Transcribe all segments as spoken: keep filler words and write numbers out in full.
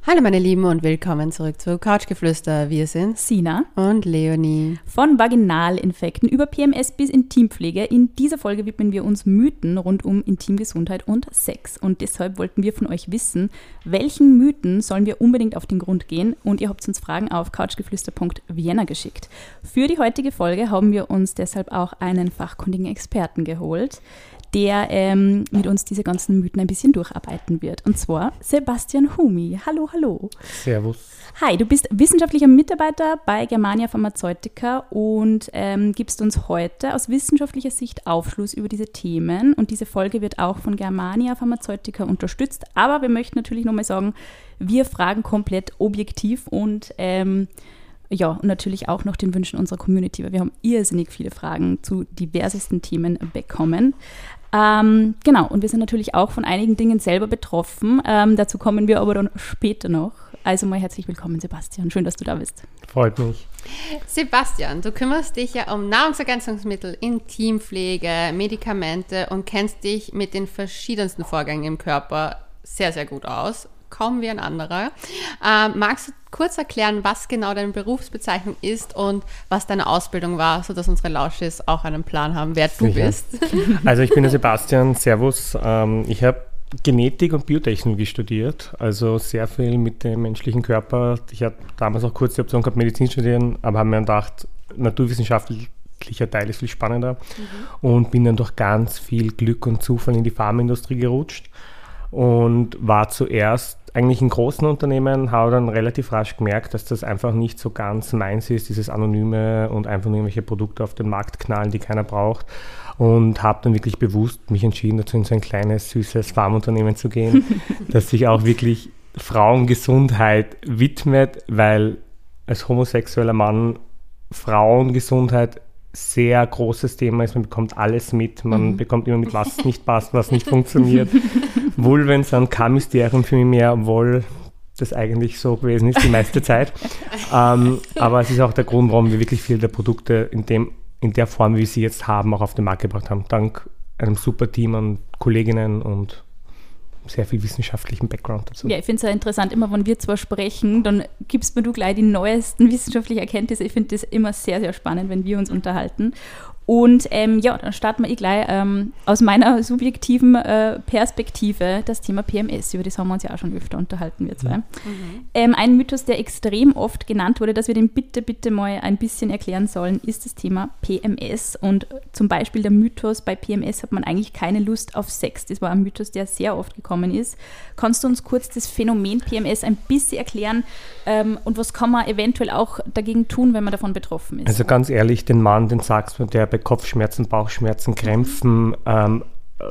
Hallo meine Lieben und willkommen zurück zu Couchgeflüster. Wir sind Sina und Leonie. Von Vaginalinfekten über P M S bis Intimpflege. In dieser Folge widmen wir uns Mythen rund um Intimgesundheit und Sex. Und deshalb wollten wir von euch wissen, welchen Mythen sollen wir unbedingt auf den Grund gehen? Und ihr habt uns Fragen auf couchgeflüster punkt vienna geschickt. Für die heutige Folge haben wir uns deshalb auch einen fachkundigen Experten geholt, der ähm, mit uns diese ganzen Mythen ein bisschen durcharbeiten wird. Und zwar Sebastian Humi. Hallo, hallo. Servus. Hi, du bist wissenschaftlicher Mitarbeiter bei Germania Pharmazeutica und ähm, gibst uns heute aus wissenschaftlicher Sicht Aufschluss über diese Themen. Und diese Folge wird auch von Germania Pharmazeutica unterstützt. Aber wir möchten natürlich nochmal sagen, wir fragen komplett objektiv und ähm, ja, und natürlich auch noch den Wünschen unserer Community, weil wir haben irrsinnig viele Fragen zu diversesten Themen bekommen. Ähm, genau, und wir sind natürlich auch von einigen Dingen selber betroffen. Ähm, dazu kommen wir aber dann später noch. Also mal herzlich willkommen, Sebastian. Schön, dass du da bist. Freut mich. Sebastian, du kümmerst dich ja um Nahrungsergänzungsmittel, Intimpflege, Medikamente und kennst dich mit den verschiedensten Vorgängen im Körper sehr, sehr gut aus. Kaum wie ein anderer. Ähm, magst du kurz erklären, was genau deine Berufsbezeichnung ist und was deine Ausbildung war, sodass unsere Lauschis auch einen Plan haben, wer du Sicher. bist? Also ich bin der Sebastian, servus. Ähm, ich habe Genetik und Biotechnologie studiert, also sehr viel mit dem menschlichen Körper. Ich hatte damals auch kurz die Option gehabt, Medizin studieren, aber habe mir gedacht, naturwissenschaftlicher Teil ist viel spannender mhm. und bin dann durch ganz viel Glück und Zufall in die Pharmaindustrie gerutscht. Und war zuerst eigentlich in großen Unternehmen, habe dann relativ rasch gemerkt, dass das einfach nicht so ganz meins ist, dieses Anonyme und einfach nur irgendwelche Produkte auf den Markt knallen, die keiner braucht. Und habe dann wirklich bewusst mich entschieden, dazu in so ein kleines, süßes Pharmaunternehmen zu gehen, das sich auch wirklich Frauengesundheit widmet, weil als homosexueller Mann Frauengesundheit sehr großes Thema ist, man bekommt alles mit, man mhm. bekommt immer mit, was nicht passt, was nicht funktioniert. Vulven sind ein K-Mysterium für mich mehr, obwohl das eigentlich so gewesen ist die meiste Zeit. Ähm, aber es ist auch der Grund, warum wir wirklich viele der Produkte in, dem, in der Form, wie wir sie jetzt haben, auch auf den Markt gebracht haben. Dank einem super Team an Kolleginnen und sehr viel wissenschaftlichen Background dazu. Ja, ich finde es ja interessant, immer wenn wir zwar sprechen, dann gibst mir du gleich die neuesten wissenschaftlichen Erkenntnisse. Ich finde das immer sehr, sehr spannend, wenn wir uns unterhalten. Und ähm, ja, dann starten wir eh gleich ähm, aus meiner subjektiven äh, Perspektive das Thema P M S. Über das haben wir uns ja auch schon öfter unterhalten, wir zwei. Mhm. Ähm, ein Mythos, der extrem oft genannt wurde, dass wir den bitte, bitte mal ein bisschen erklären sollen, ist das Thema P M S. Und zum Beispiel der Mythos, bei P M S hat man eigentlich keine Lust auf Sex. Das war ein Mythos, der sehr oft gekommen ist. Kannst du uns kurz das Phänomen P M S ein bisschen erklären ähm, und was kann man eventuell auch dagegen tun, wenn man davon betroffen ist? Also ganz ehrlich, den Mann, den sagst du, der bei Kopfschmerzen, Bauchschmerzen, Krämpfen, ähm,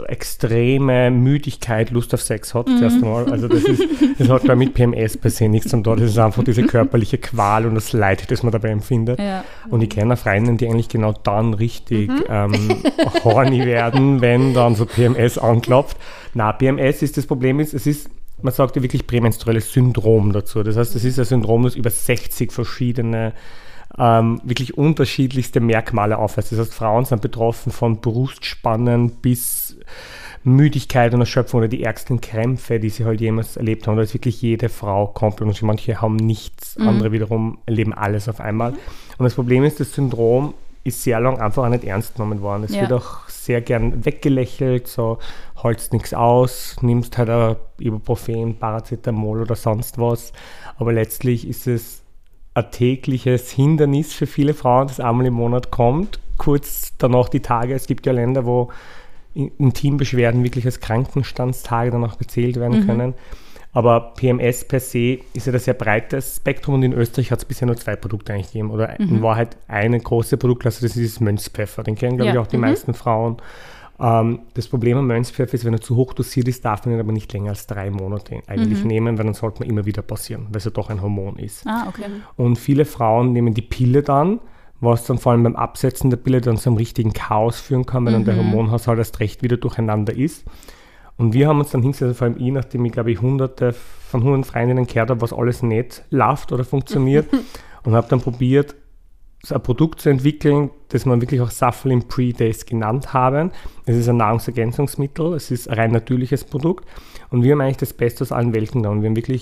extreme Müdigkeit, Lust auf Sex hat, mhm. zuerst einmal. Also das, ist, das hat da mit P M S per se nichts zu tun. Das ist einfach diese körperliche Qual und das Leid, das man dabei empfindet. Ja. Und ich kenne Freundinnen, die eigentlich genau dann richtig mhm. ähm, horny werden, wenn dann so P M S anklopft. Na, P M S ist das Problem, ist, es ist, man sagt ja wirklich prämenstruelles Syndrom dazu. Das heißt, es ist ein Syndrom, das über sechzig verschiedene Ähm, wirklich unterschiedlichste Merkmale aufweist. Das heißt, Frauen sind betroffen von Brustspannen bis Müdigkeit und Erschöpfung oder die ärgsten Krämpfe, die sie halt jemals erlebt haben. Da ist wirklich jede Frau komplett und manche haben nichts, mhm. andere wiederum erleben alles auf einmal. Mhm. Und das Problem ist, das Syndrom ist sehr lang einfach auch nicht ernst genommen worden. Es ja. wird auch sehr gern weggelächelt, so holst nichts aus, nimmst halt ein Ibuprofen, Paracetamol oder sonst was. Aber letztlich ist es ein tägliches Hindernis für viele Frauen, das einmal im Monat kommt. Kurz danach die Tage, es gibt ja Länder, wo Intimbeschwerden wirklich als Krankenstandstage dann auch gezählt werden mhm. können. Aber P M S per se ist ja ein sehr breites Spektrum und in Österreich hat es bisher nur zwei Produkte eigentlich gegeben. Oder mhm. in Wahrheit eine große Produktklasse, das ist Mönchspfeffer. Den kennen, glaube ja. ich, auch die mhm. meisten Frauen. Ähm, das Problem am Mönchspfeffer ist, wenn er zu hoch dosiert ist, darf man ihn aber nicht länger als drei Monate eigentlich mhm. nehmen, weil dann sollte man immer wieder passieren, weil es ja doch ein Hormon ist. Ah, okay. Und viele Frauen nehmen die Pille dann, was dann vor allem beim Absetzen der Pille dann zu einem richtigen Chaos führen kann, weil mhm. dann der Hormonhaushalt erst recht wieder durcheinander ist. Und wir haben uns dann hingesetzt, vor allem ich, nachdem ich, glaube ich, hunderte von hunderten Freundinnen gehört habe, was alles nicht läuft oder funktioniert und habe dann probiert, ein Produkt zu entwickeln, das man wirklich auch Saflin Pre-Days genannt haben. Es ist ein Nahrungsergänzungsmittel, es ist ein rein natürliches Produkt und wir haben eigentlich das Beste aus allen Welten genommen. Wir haben wirklich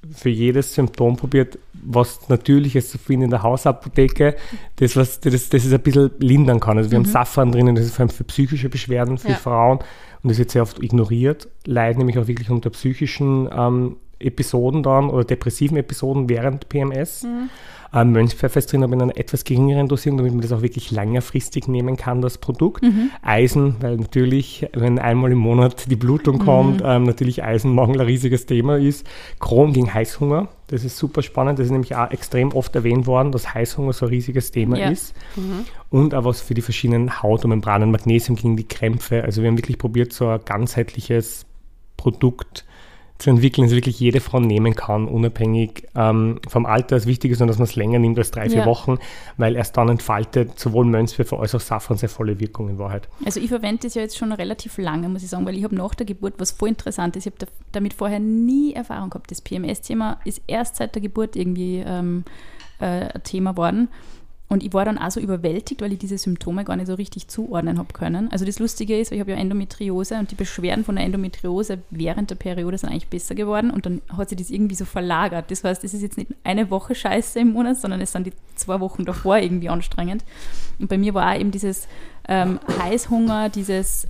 für jedes Symptom probiert, was Natürliches zu finden in der Hausapotheke, das, was das, das ist ein bisschen lindern kann. Also wir mhm. haben Safran drinnen, das ist vor allem für psychische Beschwerden für ja. Frauen und das wird sehr oft ignoriert, leiden nämlich auch wirklich unter psychischen ähm, Episoden dann oder depressiven Episoden während P M S. Mhm. Ähm, Mönchspfeffer ist drin, aber in einer etwas geringeren Dosierung, damit man das auch wirklich längerfristig nehmen kann, das Produkt. Mhm. Eisen, weil natürlich, wenn einmal im Monat die Blutung kommt, mhm. ähm, natürlich Eisenmangel ein riesiges Thema ist. Chrom gegen Heißhunger, das ist super spannend. Das ist nämlich auch extrem oft erwähnt worden, dass Heißhunger so ein riesiges Thema ja. ist. Mhm. Und auch was für die verschiedenen Haut- und Membranen, Magnesium gegen die Krämpfe. Also wir haben wirklich probiert, so ein ganzheitliches Produkt zu entwickeln, das wirklich jede Frau nehmen kann, unabhängig ähm, vom Alter. Das Wichtige ist nur, dass man es länger nimmt als drei, vier ja. Wochen, weil erst dann entfaltet sowohl Mönchspfeffer als auch Safran sehr volle Wirkung in Wahrheit. Also ich verwende das ja jetzt schon relativ lange, muss ich sagen, weil ich habe nach der Geburt, was voll interessant ist, ich habe da, damit vorher nie Erfahrung gehabt. Das P M S-Thema ist erst seit der Geburt irgendwie ähm, äh, ein Thema geworden. Und ich war dann auch so überwältigt, weil ich diese Symptome gar nicht so richtig zuordnen habe können. Also das Lustige ist, ich habe ja Endometriose und die Beschwerden von der Endometriose während der Periode sind eigentlich besser geworden und dann hat sich das irgendwie so verlagert. Das heißt, es ist jetzt nicht eine Woche Scheiße im Monat, sondern es sind die zwei Wochen davor irgendwie anstrengend. Und bei mir war auch eben dieses ähm, Heißhunger, dieses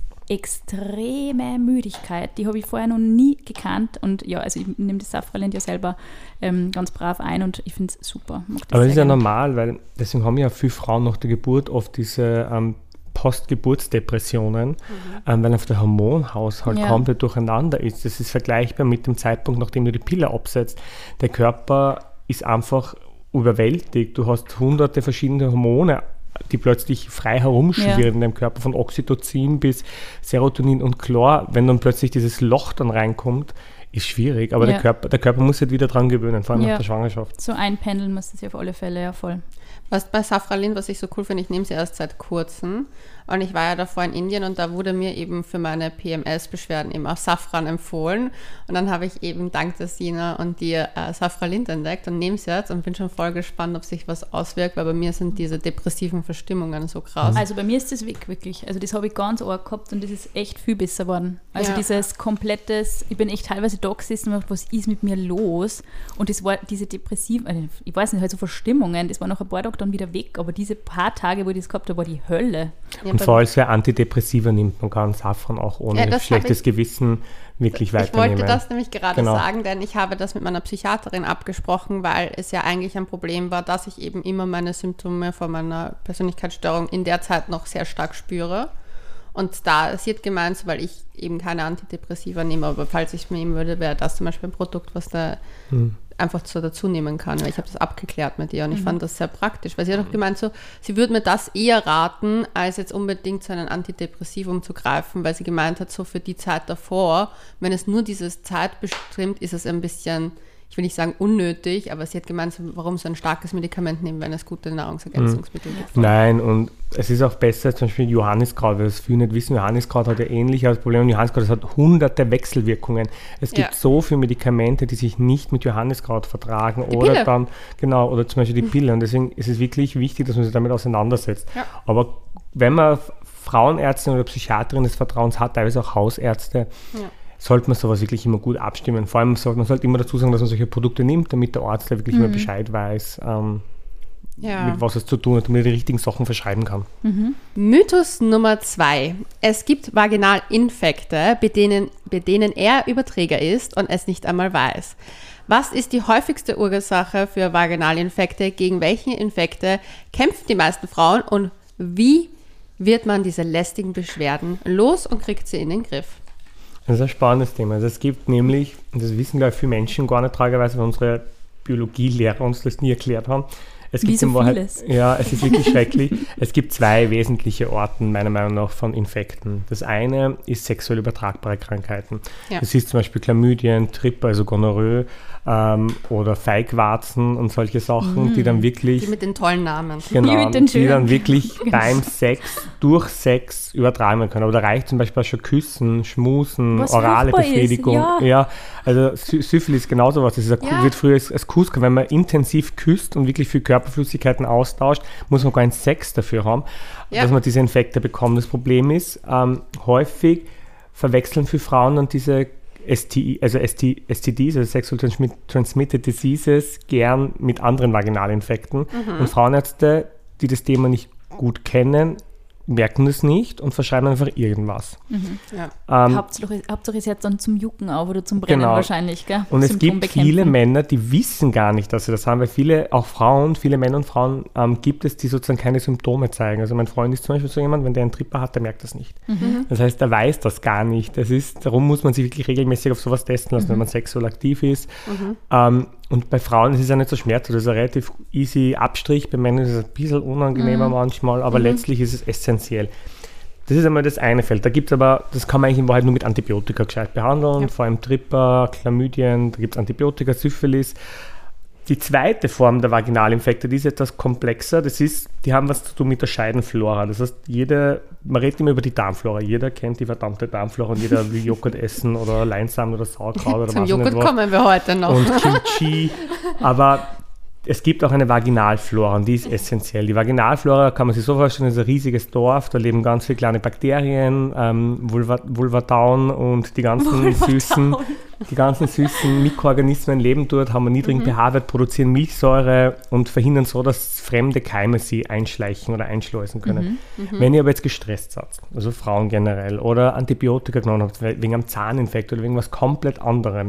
extreme Müdigkeit, die habe ich vorher noch nie gekannt und ja, also ich nehme das Safralent ja selber ähm, ganz brav ein und ich finde es super. Das Aber das ist ja normal, weil deswegen haben ja viele Frauen nach der Geburt oft diese ähm, Postgeburtsdepressionen, mhm. ähm, weil einfach der Hormonhaushalt ja. komplett durcheinander ist. Das ist vergleichbar mit dem Zeitpunkt, nachdem du die Pille absetzt. Der Körper ist einfach überwältigt. Du hast hunderte verschiedene Hormone, die plötzlich frei herumschwirren ja. in deinem Körper, von Oxytocin bis Serotonin und klar, wenn dann plötzlich dieses Loch dann reinkommt, ist schwierig, aber ja. der, Körper, der Körper muss sich wieder dran gewöhnen, vor allem ja. nach der Schwangerschaft. So einpendeln muss das ja auf alle Fälle, ja voll. Was bei Safralin, was ich so cool finde, ich nehme sie erst seit kurzem und ich war ja davor in Indien und da wurde mir eben für meine P M S-Beschwerden eben auch Safran empfohlen und dann habe ich eben dank der Sina und dir äh, Safralin entdeckt und nehme es jetzt und bin schon voll gespannt, ob sich was auswirkt, weil bei mir sind diese depressiven Verstimmungen so krass. Also bei mir ist das weg, wirklich. Also das habe ich ganz arg gehabt und das ist echt viel besser geworden. Also ja. dieses komplettes, ich bin echt teilweise da gesessen und was ist mit mir los? Und das war diese depressiven, also ich weiß nicht, halt so Verstimmungen, das war nach ein paar Tagen dann wieder weg, aber diese paar Tage, wo ich das gehabt habe, war die Hölle. Ja, und vor allem, wer Antidepressiva nimmt, man kann Safran auch ohne ja, schlechtes ich, Gewissen wirklich weiternehmen. Ich wollte das nämlich gerade genau. sagen, denn ich habe das mit meiner Psychiaterin abgesprochen, weil es ja eigentlich ein Problem war, dass ich eben immer meine Symptome von meiner Persönlichkeitsstörung in der Zeit noch sehr stark spüre. Und da, sie hat gemeint, weil ich eben keine Antidepressiva nehme, aber falls ich es nehmen würde, wäre das zum Beispiel ein Produkt, was da hm. einfach so dazu nehmen kann, weil ich habe das abgeklärt mit ihr und ich mhm. fand das sehr praktisch, weil sie hat auch gemeint, so, sie würde mir das eher raten, als jetzt unbedingt zu einem Antidepressivum zu greifen, weil sie gemeint hat, so für die Zeit davor, wenn es nur dieses Zeit bestimmt, ist es ein bisschen, ich will nicht sagen unnötig, aber sie hat gemeint, so, warum so ein starkes Medikament nehmen, wenn es gute Nahrungsergänzungsmittel mhm. gibt. Nein, und es ist auch besser, zum Beispiel Johanniskraut, weil das viele nicht wissen, Johanniskraut hat ja ähnlich als Problem. Johanniskraut, das hat hunderte Wechselwirkungen. Es gibt ja. so viele Medikamente, die sich nicht mit Johanniskraut vertragen die oder Pille. dann, genau, oder zum Beispiel die Pille. Und deswegen ist es wirklich wichtig, dass man sich damit auseinandersetzt. Ja. Aber wenn man Frauenärztin oder Psychiaterin des Vertrauens hat, teilweise auch Hausärzte, ja. sollte man sowas wirklich immer gut abstimmen. Vor allem sollte man sollte immer dazu sagen, dass man solche Produkte nimmt, damit der Arzt da wirklich mhm. immer Bescheid weiß, ähm, ja. mit was es zu tun hat, damit er die richtigen Sachen verschreiben kann. Mhm. Mythos Nummer zwei. Es gibt Vaginalinfekte, bei denen, bei denen er Überträger ist und es nicht einmal weiß. Was ist die häufigste Ursache für Vaginalinfekte? Gegen welche Infekte kämpfen die meisten Frauen? Und wie wird man diese lästigen Beschwerden los und kriegt sie in den Griff? Das ist ein spannendes Thema. Also es gibt nämlich, und das wissen glaube ich viele Menschen gar nicht tragischerweise, weil unsere Biologielehrer uns das nie erklärt haben. Es gibt Wie so Wahrheit, vieles. Ja, es ist wirklich schrecklich. Es gibt zwei wesentliche Arten, meiner Meinung nach, von Infekten. Das eine ist sexuell übertragbare Krankheiten. Ja. Das ist zum Beispiel Chlamydien, Tripper, also Gonorrhoe ähm, oder Feigwarzen und solche Sachen, mm. die dann wirklich... Die mit den tollen Namen. Genau, die, mit den die dann wirklich beim Sex, durch Sex übertragen werden können. Aber da reicht zum Beispiel auch schon Küssen, Schmusen, was orale Befriedigung. Ja. ja, also Sy- Syphilis ist genauso was. Das ist ein, ja. wird früher als, als Kuss, wenn man intensiv küsst und wirklich viel Körperflüssigkeiten austauscht, muss man keinen Sex dafür haben, ja. dass man diese Infekte bekommt. Das Problem ist, ähm, häufig verwechseln für Frauen dann diese S T I, also S T, S T Ds, also Sexual Transmitted Diseases, gern mit anderen Vaginalinfekten. Mhm. Und Frauenärzte, die das Thema nicht gut kennen, merken das nicht und verschreiben einfach irgendwas. Mhm. Ja. Ähm, Hauptsache, Hauptsache ist jetzt dann zum Jucken auf oder zum Brennen genau. wahrscheinlich. Gell? Und es gibt viele Männer, die wissen gar nicht, dass sie das haben, weil viele, auch Frauen, viele Männer und Frauen ähm, gibt es, die sozusagen keine Symptome zeigen. Also mein Freund ist zum Beispiel so jemand, wenn der einen Tripper hat, der merkt das nicht. Mhm. Das heißt, der weiß das gar nicht. Das ist, darum muss man sich wirklich regelmäßig auf sowas testen lassen, mhm. wenn man sexuell aktiv ist. Mhm. Ähm, und bei Frauen ist es ja nicht so schmerzhaft, das ist ein relativ easy Abstrich, bei Männern ist es ein bisschen unangenehmer mhm. manchmal, aber mhm. letztlich ist es essentiell. Das ist einmal das eine Feld. Da gibt es aber, das kann man eigentlich in Wahrheit nur mit Antibiotika gescheit behandeln, ja. vor allem Tripper, Chlamydien, da gibt es Antibiotika, Syphilis. Die zweite Form der Vaginalinfekte, die ist etwas komplexer, das ist, die haben was zu tun mit der Scheidenflora. Das heißt, jeder, man redet immer über die Darmflora, jeder kennt die verdammte Darmflora und jeder will Joghurt essen oder Leinsamen oder Sauerkraut oder Zum was Joghurt nicht was. kommen wir heute noch. Und Kimchi, aber es gibt auch eine Vaginalflora und die ist essentiell. Die Vaginalflora kann man sich so vorstellen, ist ein riesiges Dorf, da leben ganz viele kleine Bakterien, ähm, Vulva, Vulvadaun und die ganzen Vulvadaun. süßen, die ganzen süßen Mikroorganismen leben dort, haben einen niedrigen mhm. pH-Wert, produzieren Milchsäure und verhindern so, dass fremde Keime sie einschleichen oder einschleusen können. Mhm. Mhm. Wenn ihr aber jetzt gestresst seid, also Frauen generell, oder Antibiotika genommen habt, wegen einem Zahninfekt oder wegen was komplett anderem,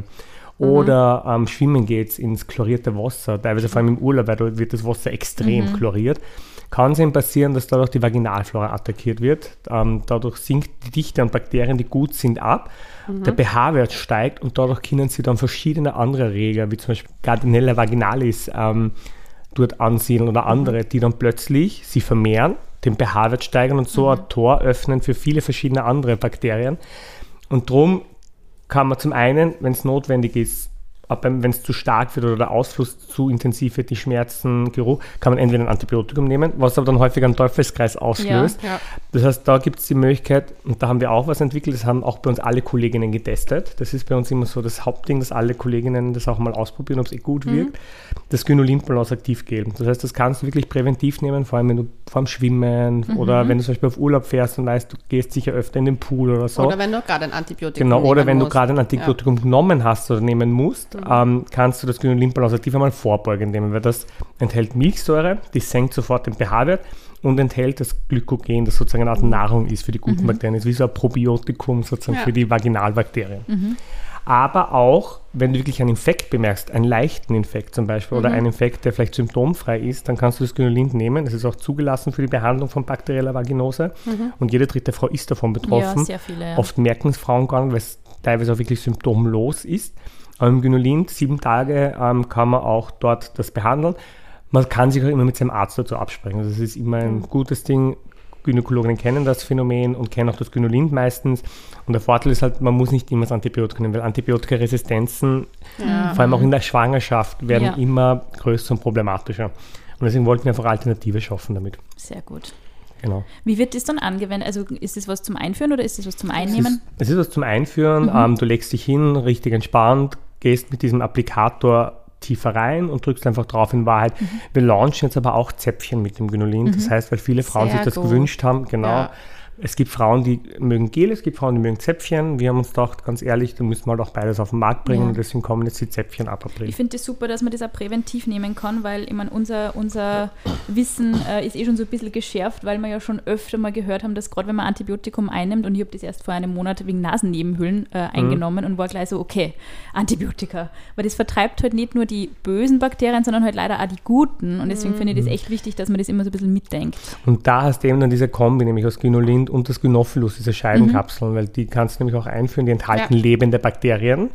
oder mhm. ähm, schwimmen geht ins chlorierte Wasser, teilweise vor allem im Urlaub, weil dort wird das Wasser extrem mhm. chloriert, kann es eben passieren, dass dadurch die Vaginalflora attackiert wird. Ähm, dadurch sinkt die Dichte an Bakterien, die gut sind, ab. Mhm. Der pH-Wert steigt und dadurch können sie dann verschiedene andere Erreger, wie zum Beispiel Gardnerella vaginalis, ähm, dort ansiedeln oder andere, mhm. die dann plötzlich sie vermehren, den pH-Wert steigern und so mhm. ein Tor öffnen für viele verschiedene andere Bakterien. Und darum kann man zum einen, wenn es notwendig ist, wenn es zu stark wird oder der Ausfluss zu intensiv wird, die Schmerzen, Geruch, kann man entweder ein Antibiotikum nehmen, was aber dann häufig einen Teufelskreis auslöst. Ja, ja. Das heißt, da gibt es die Möglichkeit, und da haben wir auch was entwickelt, das haben auch bei uns alle Kolleginnen getestet. Das ist bei uns immer so das Hauptding, dass alle Kolleginnen das auch mal ausprobieren, ob es eh gut mhm. wirkt. Das Gynolinpolon Aktivgel. Das heißt, das kannst du wirklich präventiv nehmen, vor allem wenn du vorm Schwimmen mhm. oder wenn du zum Beispiel auf Urlaub fährst und weißt, du gehst sicher öfter in den Pool oder so. Oder wenn du gerade ein Antibiotikum Genau, oder wenn musst. du gerade ein Antibiotikum ja. genommen hast oder nehmen musst, Mhm. Ähm, kannst du das Gynolinpolon aktiv einmal vorbeugen nehmen, weil das enthält Milchsäure, die senkt sofort den pH-Wert und enthält das Glykogen, das sozusagen eine Art Nahrung ist für die guten mhm. Bakterien. Das ist wie so ein Probiotikum sozusagen ja. für die Vaginalbakterien. Mhm. Aber auch, wenn du wirklich einen Infekt bemerkst, einen leichten Infekt zum Beispiel, mhm. oder einen Infekt, der vielleicht symptomfrei ist, dann kannst du das Gynolin nehmen. Das ist auch zugelassen für die Behandlung von bakterieller Vaginose. Mhm. Und jede dritte Frau ist davon betroffen. Ja, sehr viele, ja. Oft merken es Frauen gar nicht, weil es teilweise auch wirklich symptomlos ist. Aber im Gynolin, sieben Tage, ähm, kann man auch dort das behandeln. Man kann sich auch immer mit seinem Arzt dazu absprechen. Also das ist immer ein mhm. gutes Ding. Gynäkologinnen kennen das Phänomen und kennen auch das Gynolin meistens. Und der Vorteil ist halt, man muss nicht immer das Antibiotikum nehmen, weil Antibiotikaresistenzen, ja. vor allem auch in der Schwangerschaft, werden ja. immer größer und problematischer. Und deswegen wollten wir einfach Alternative schaffen damit. Sehr gut. Genau. Wie wird das dann angewendet? Also ist das was zum Einführen oder ist das was zum Einnehmen? Es ist, es ist was zum Einführen. Mhm. Ähm, du legst dich hin, richtig entspannt, gehst mit diesem Applikator tiefer rein und drückst einfach drauf in Wahrheit. Mhm. Wir launchen jetzt aber auch Zäpfchen mit dem Gynolin. Mhm. Das heißt, weil viele Frauen Sehr sich das gut. gewünscht haben, genau. Ja. Es gibt Frauen, die mögen Gel, es gibt Frauen, die mögen Zäpfchen. Wir haben uns gedacht, ganz ehrlich, da müssen wir halt auch beides auf den Markt bringen ja. und deswegen kommen jetzt die Zäpfchen ab April. Ich finde es das super, dass man das auch präventiv nehmen kann, weil ich meine, unser, unser Wissen äh, ist eh schon so ein bisschen geschärft, weil wir ja schon öfter mal gehört haben, dass gerade wenn man Antibiotikum einnimmt, und ich habe das erst vor einem Monat wegen Nasennebenhöhlen äh, eingenommen mhm. und war gleich so, okay, Antibiotika. Weil das vertreibt halt nicht nur die bösen Bakterien, sondern halt leider auch die guten und deswegen mhm. finde ich das echt wichtig, dass man das immer so ein bisschen mitdenkt. Und da hast du eben dann diese Kombi, nämlich aus Gynolin und das Gynophilus, diese Scheidenkapseln, mhm. weil die kannst du nämlich auch einführen, die enthalten ja. lebende Bakterien.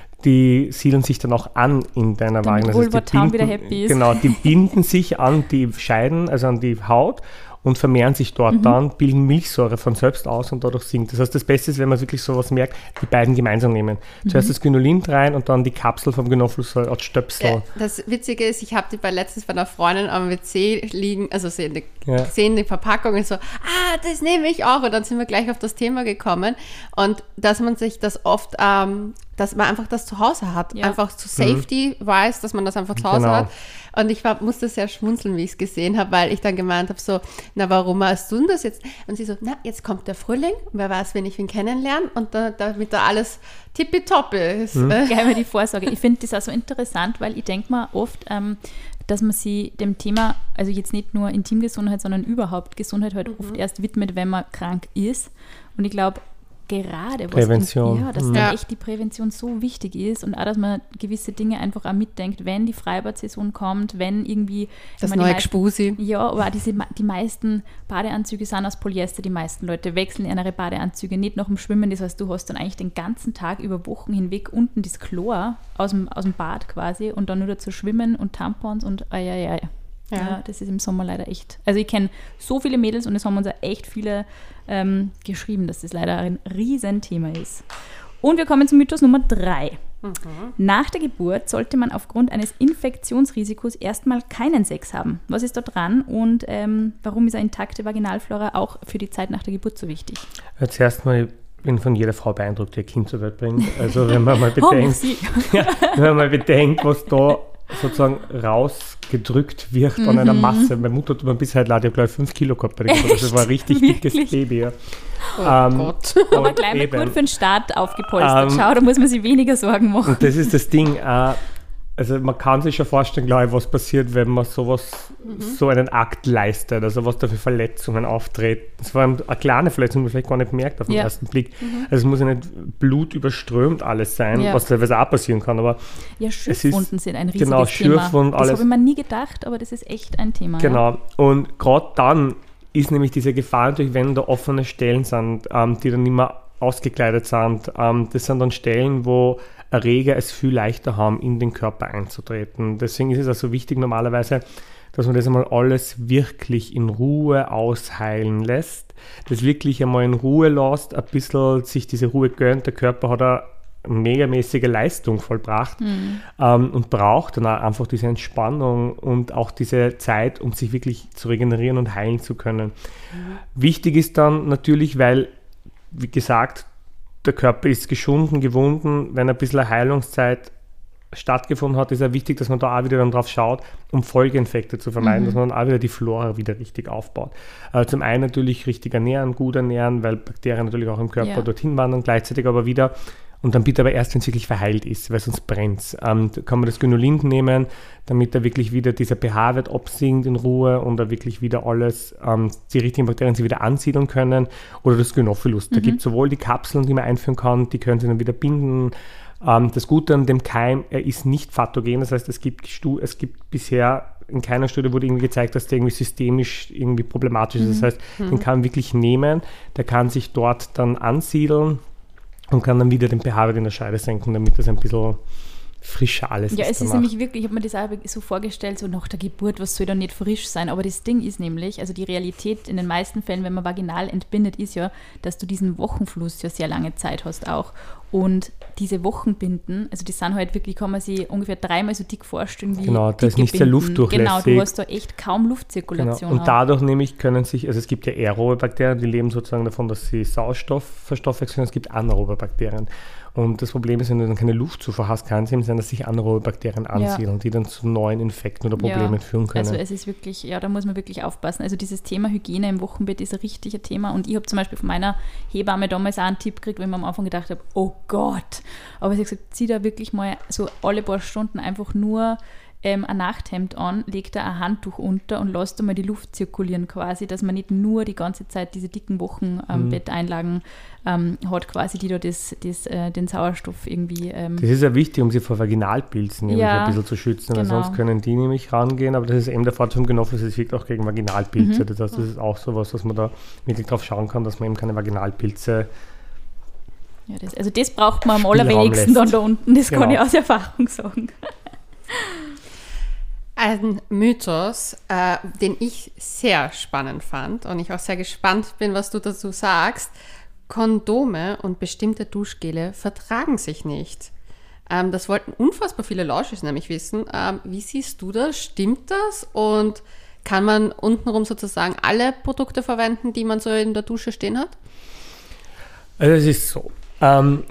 Die siedeln sich dann auch an in deiner Vagina. Das heißt, die binden, wieder happy ist. Genau, die binden sich an die Scheiden, also an die Haut und vermehren sich dort mhm. dann, bilden Milchsäure von selbst aus und dadurch sinkt. Das heißt, das Beste ist, wenn man wirklich sowas merkt, die beiden gemeinsam nehmen. Mhm. Zuerst das Gynolin rein und dann die Kapsel vom Gynophilus als Stöpsel. Ja, das Witzige ist, ich habe die bei letztens bei einer Freundin am W C liegen, also sehen die, ja. sehen die Verpackung und so, ah, das nehme ich auch. Und dann sind wir gleich auf das Thema gekommen. Und dass man sich das oft ähm, dass man einfach das zu Hause hat. Ja. Einfach zu Safety mhm. weiß, dass man das einfach zu Hause genau. hat. Und ich war, musste sehr schmunzeln, wie ich es gesehen habe, weil ich dann gemeint habe, so, na, warum hast du denn das jetzt? Und sie so, na, jetzt kommt der Frühling, wer weiß, wenn ich ihn kennenlerne und da, damit da alles tippitoppi ist. Mhm. Gleich mal die Vorsorge. Ich finde das auch so interessant, weil ich denke mir oft, ähm, dass man sich dem Thema, also jetzt nicht nur Intimgesundheit, sondern überhaupt Gesundheit halt mhm. oft erst widmet, wenn man krank ist. Und ich glaube, gerade was Prävention. In, ja, dass mhm. da echt die Prävention so wichtig ist und auch, dass man gewisse Dinge einfach auch mitdenkt, wenn die Freibad-Saison kommt, wenn irgendwie das meine, neue meisten, Gspusi. Ja, aber auch diese, die meisten Badeanzüge sind aus Polyester, die meisten Leute wechseln ihre Badeanzüge nicht nach dem Schwimmen, das heißt, du hast dann eigentlich den ganzen Tag über Wochen hinweg unten das Chlor aus dem, aus dem Bad quasi und dann nur dazu schwimmen und Tampons und ai, ai, ai. Ja. ja, das ist im Sommer leider echt. Also ich kenne so viele Mädels und es haben uns auch echt viele ähm, geschrieben, dass das leider ein Riesenthema ist. Und wir kommen zum Mythos Nummer drei. Mhm. Nach der Geburt sollte man aufgrund eines Infektionsrisikos erstmal keinen Sex haben. Was ist da dran und ähm, warum ist eine intakte Vaginalflora auch für die Zeit nach der Geburt so wichtig? Zuerst mal, ich bin von jeder Frau beeindruckt, die ein Kind zur Welt bringt. Also wenn man mal bedenkt, oh, ja, wenn man mal bedenkt, was da sozusagen rausgedrückt wird mhm. an einer Masse. Meine Mutter hat mir bis heute leider, glaube ich, fünf Kilo gehabt bei der Geburt. Das war ein richtig dickes Baby. Ja. Oh ähm, Gott. Aber gleich mal gut für den Start aufgepolstert. Ähm, Schau, da muss man sich weniger Sorgen machen. Und das ist das Ding. Äh, also man kann sich schon vorstellen, glaube ich, was passiert, wenn man sowas, mhm. so einen Akt leistet. Also was da für Verletzungen auftreten. Das war eine kleine Verletzung, die man vielleicht gar nicht merkt auf den ja. ersten Blick. Mhm. Also es muss ja nicht blutüberströmt alles sein, ja. was teilweise auch passieren kann. Aber ja, Schürfwunden sind ein riesiges genau, Thema. Schürfwunden, das habe ich mir nie gedacht, aber das ist echt ein Thema. Genau. Ja. Und gerade dann ist nämlich diese Gefahr natürlich, wenn da offene Stellen sind, ähm, die dann nicht mehr ausgekleidet sind. Ähm, das sind dann Stellen, wo Erreger es viel leichter haben, in den Körper einzutreten. Deswegen ist es also wichtig normalerweise, dass man das einmal alles wirklich in Ruhe ausheilen lässt, das wirklich einmal in Ruhe lässt, ein bisschen sich diese Ruhe gönnt. Der Körper hat eine megamäßige Leistung vollbracht mhm. ähm, und braucht dann auch einfach diese Entspannung und auch diese Zeit, um sich wirklich zu regenerieren und heilen zu können. Mhm. Wichtig ist dann natürlich, weil, wie gesagt, der Körper ist geschunden, gewunden. Wenn ein bisschen eine Heilungszeit stattgefunden hat, ist es wichtig, dass man da auch wieder dann drauf schaut, um Folgeinfekte zu vermeiden, mhm. dass man dann auch wieder die Flora wieder richtig aufbaut. Äh, zum einen natürlich richtig ernähren, gut ernähren, weil Bakterien natürlich auch im Körper ja. dorthin wandern, gleichzeitig aber wieder, und dann bitte aber erst, wenn es wirklich verheilt ist, weil sonst brennt es. Ähm, da kann man das Gynolin nehmen, damit da wirklich wieder dieser pH-Wert absinkt in Ruhe und da wirklich wieder alles, ähm, die richtigen Bakterien sich wieder ansiedeln können, oder das Gynophilus. Da mhm. gibt es sowohl die Kapseln, die man einführen kann, die können sie dann wieder binden. Ähm, das Gute an dem Keim, er ist nicht pathogen, das heißt, es gibt, Stu- es gibt bisher in keiner Studie wurde irgendwie gezeigt, dass der irgendwie systemisch irgendwie problematisch ist. Das heißt, mhm. den kann man wirklich nehmen, der kann sich dort dann ansiedeln und kann dann wieder den pH-Wert in der Scheide senken, damit das ein bisschen frischer alles ist. Ja, es ist nämlich wirklich, ich habe mir das auch so vorgestellt, so nach der Geburt, was soll da nicht frisch sein, aber das Ding ist nämlich, also die Realität in den meisten Fällen, wenn man vaginal entbindet, ist ja, dass du diesen Wochenfluss ja sehr lange Zeit hast auch. Und diese Wochenbinden, also die sind halt wirklich, kann man sich ungefähr dreimal so dick vorstellen wie genau, da ist nicht Binden. sehr luftdurchlässig. Genau, du hast da echt kaum Luftzirkulation. Genau. Und dadurch nämlich können sich, also es gibt ja aerobe Bakterien, die leben sozusagen davon, dass sie Sauerstoff verstoffwechseln, es gibt anaerobe Bakterien. Und das Problem ist, wenn du dann keine Luftzufuhr hast, kann es eben sein, dass sich anaerobe Bakterien ansiedeln, ja. die dann zu neuen Infekten oder Problemen ja. führen können. Also es ist wirklich, ja, da muss man wirklich aufpassen. Also dieses Thema Hygiene im Wochenbett ist ein richtiges Thema und ich habe zum Beispiel von meiner Hebamme damals auch einen Tipp gekriegt, wenn ich am Anfang gedacht habe, oh Gott, aber sie hat gesagt, zieh da wirklich mal so alle paar Stunden einfach nur ähm, ein Nachthemd an, leg da ein Handtuch unter und lass da mal die Luft zirkulieren quasi, dass man nicht nur die ganze Zeit diese dicken Wochenbetteinlagen ähm, ähm, hat quasi, die da das, das, äh, den Sauerstoff irgendwie... Ähm, das ist ja wichtig, um sie vor Vaginalpilzen nämlich ja, ein bisschen zu schützen, weil genau. sonst können die nämlich rangehen, aber das ist eben der Vorteil vom Genophilus, es wirkt auch gegen Vaginalpilze, mhm. das heißt, das ist auch sowas, was man da wirklich drauf schauen kann, dass man eben keine Vaginalpilze... Ja, das, also das braucht man am allerwenigsten dann da unten, das genau. kann ich aus Erfahrung sagen. Ein Mythos, äh, den ich sehr spannend fand und ich auch sehr gespannt bin, was du dazu sagst. Kondome und bestimmte Duschgele vertragen sich nicht. Ähm, das wollten unfassbar viele Lausches nämlich wissen. Ähm, wie siehst du das? Stimmt das? Und kann man untenrum sozusagen alle Produkte verwenden, die man so in der Dusche stehen hat? Also es ist so. Ähm,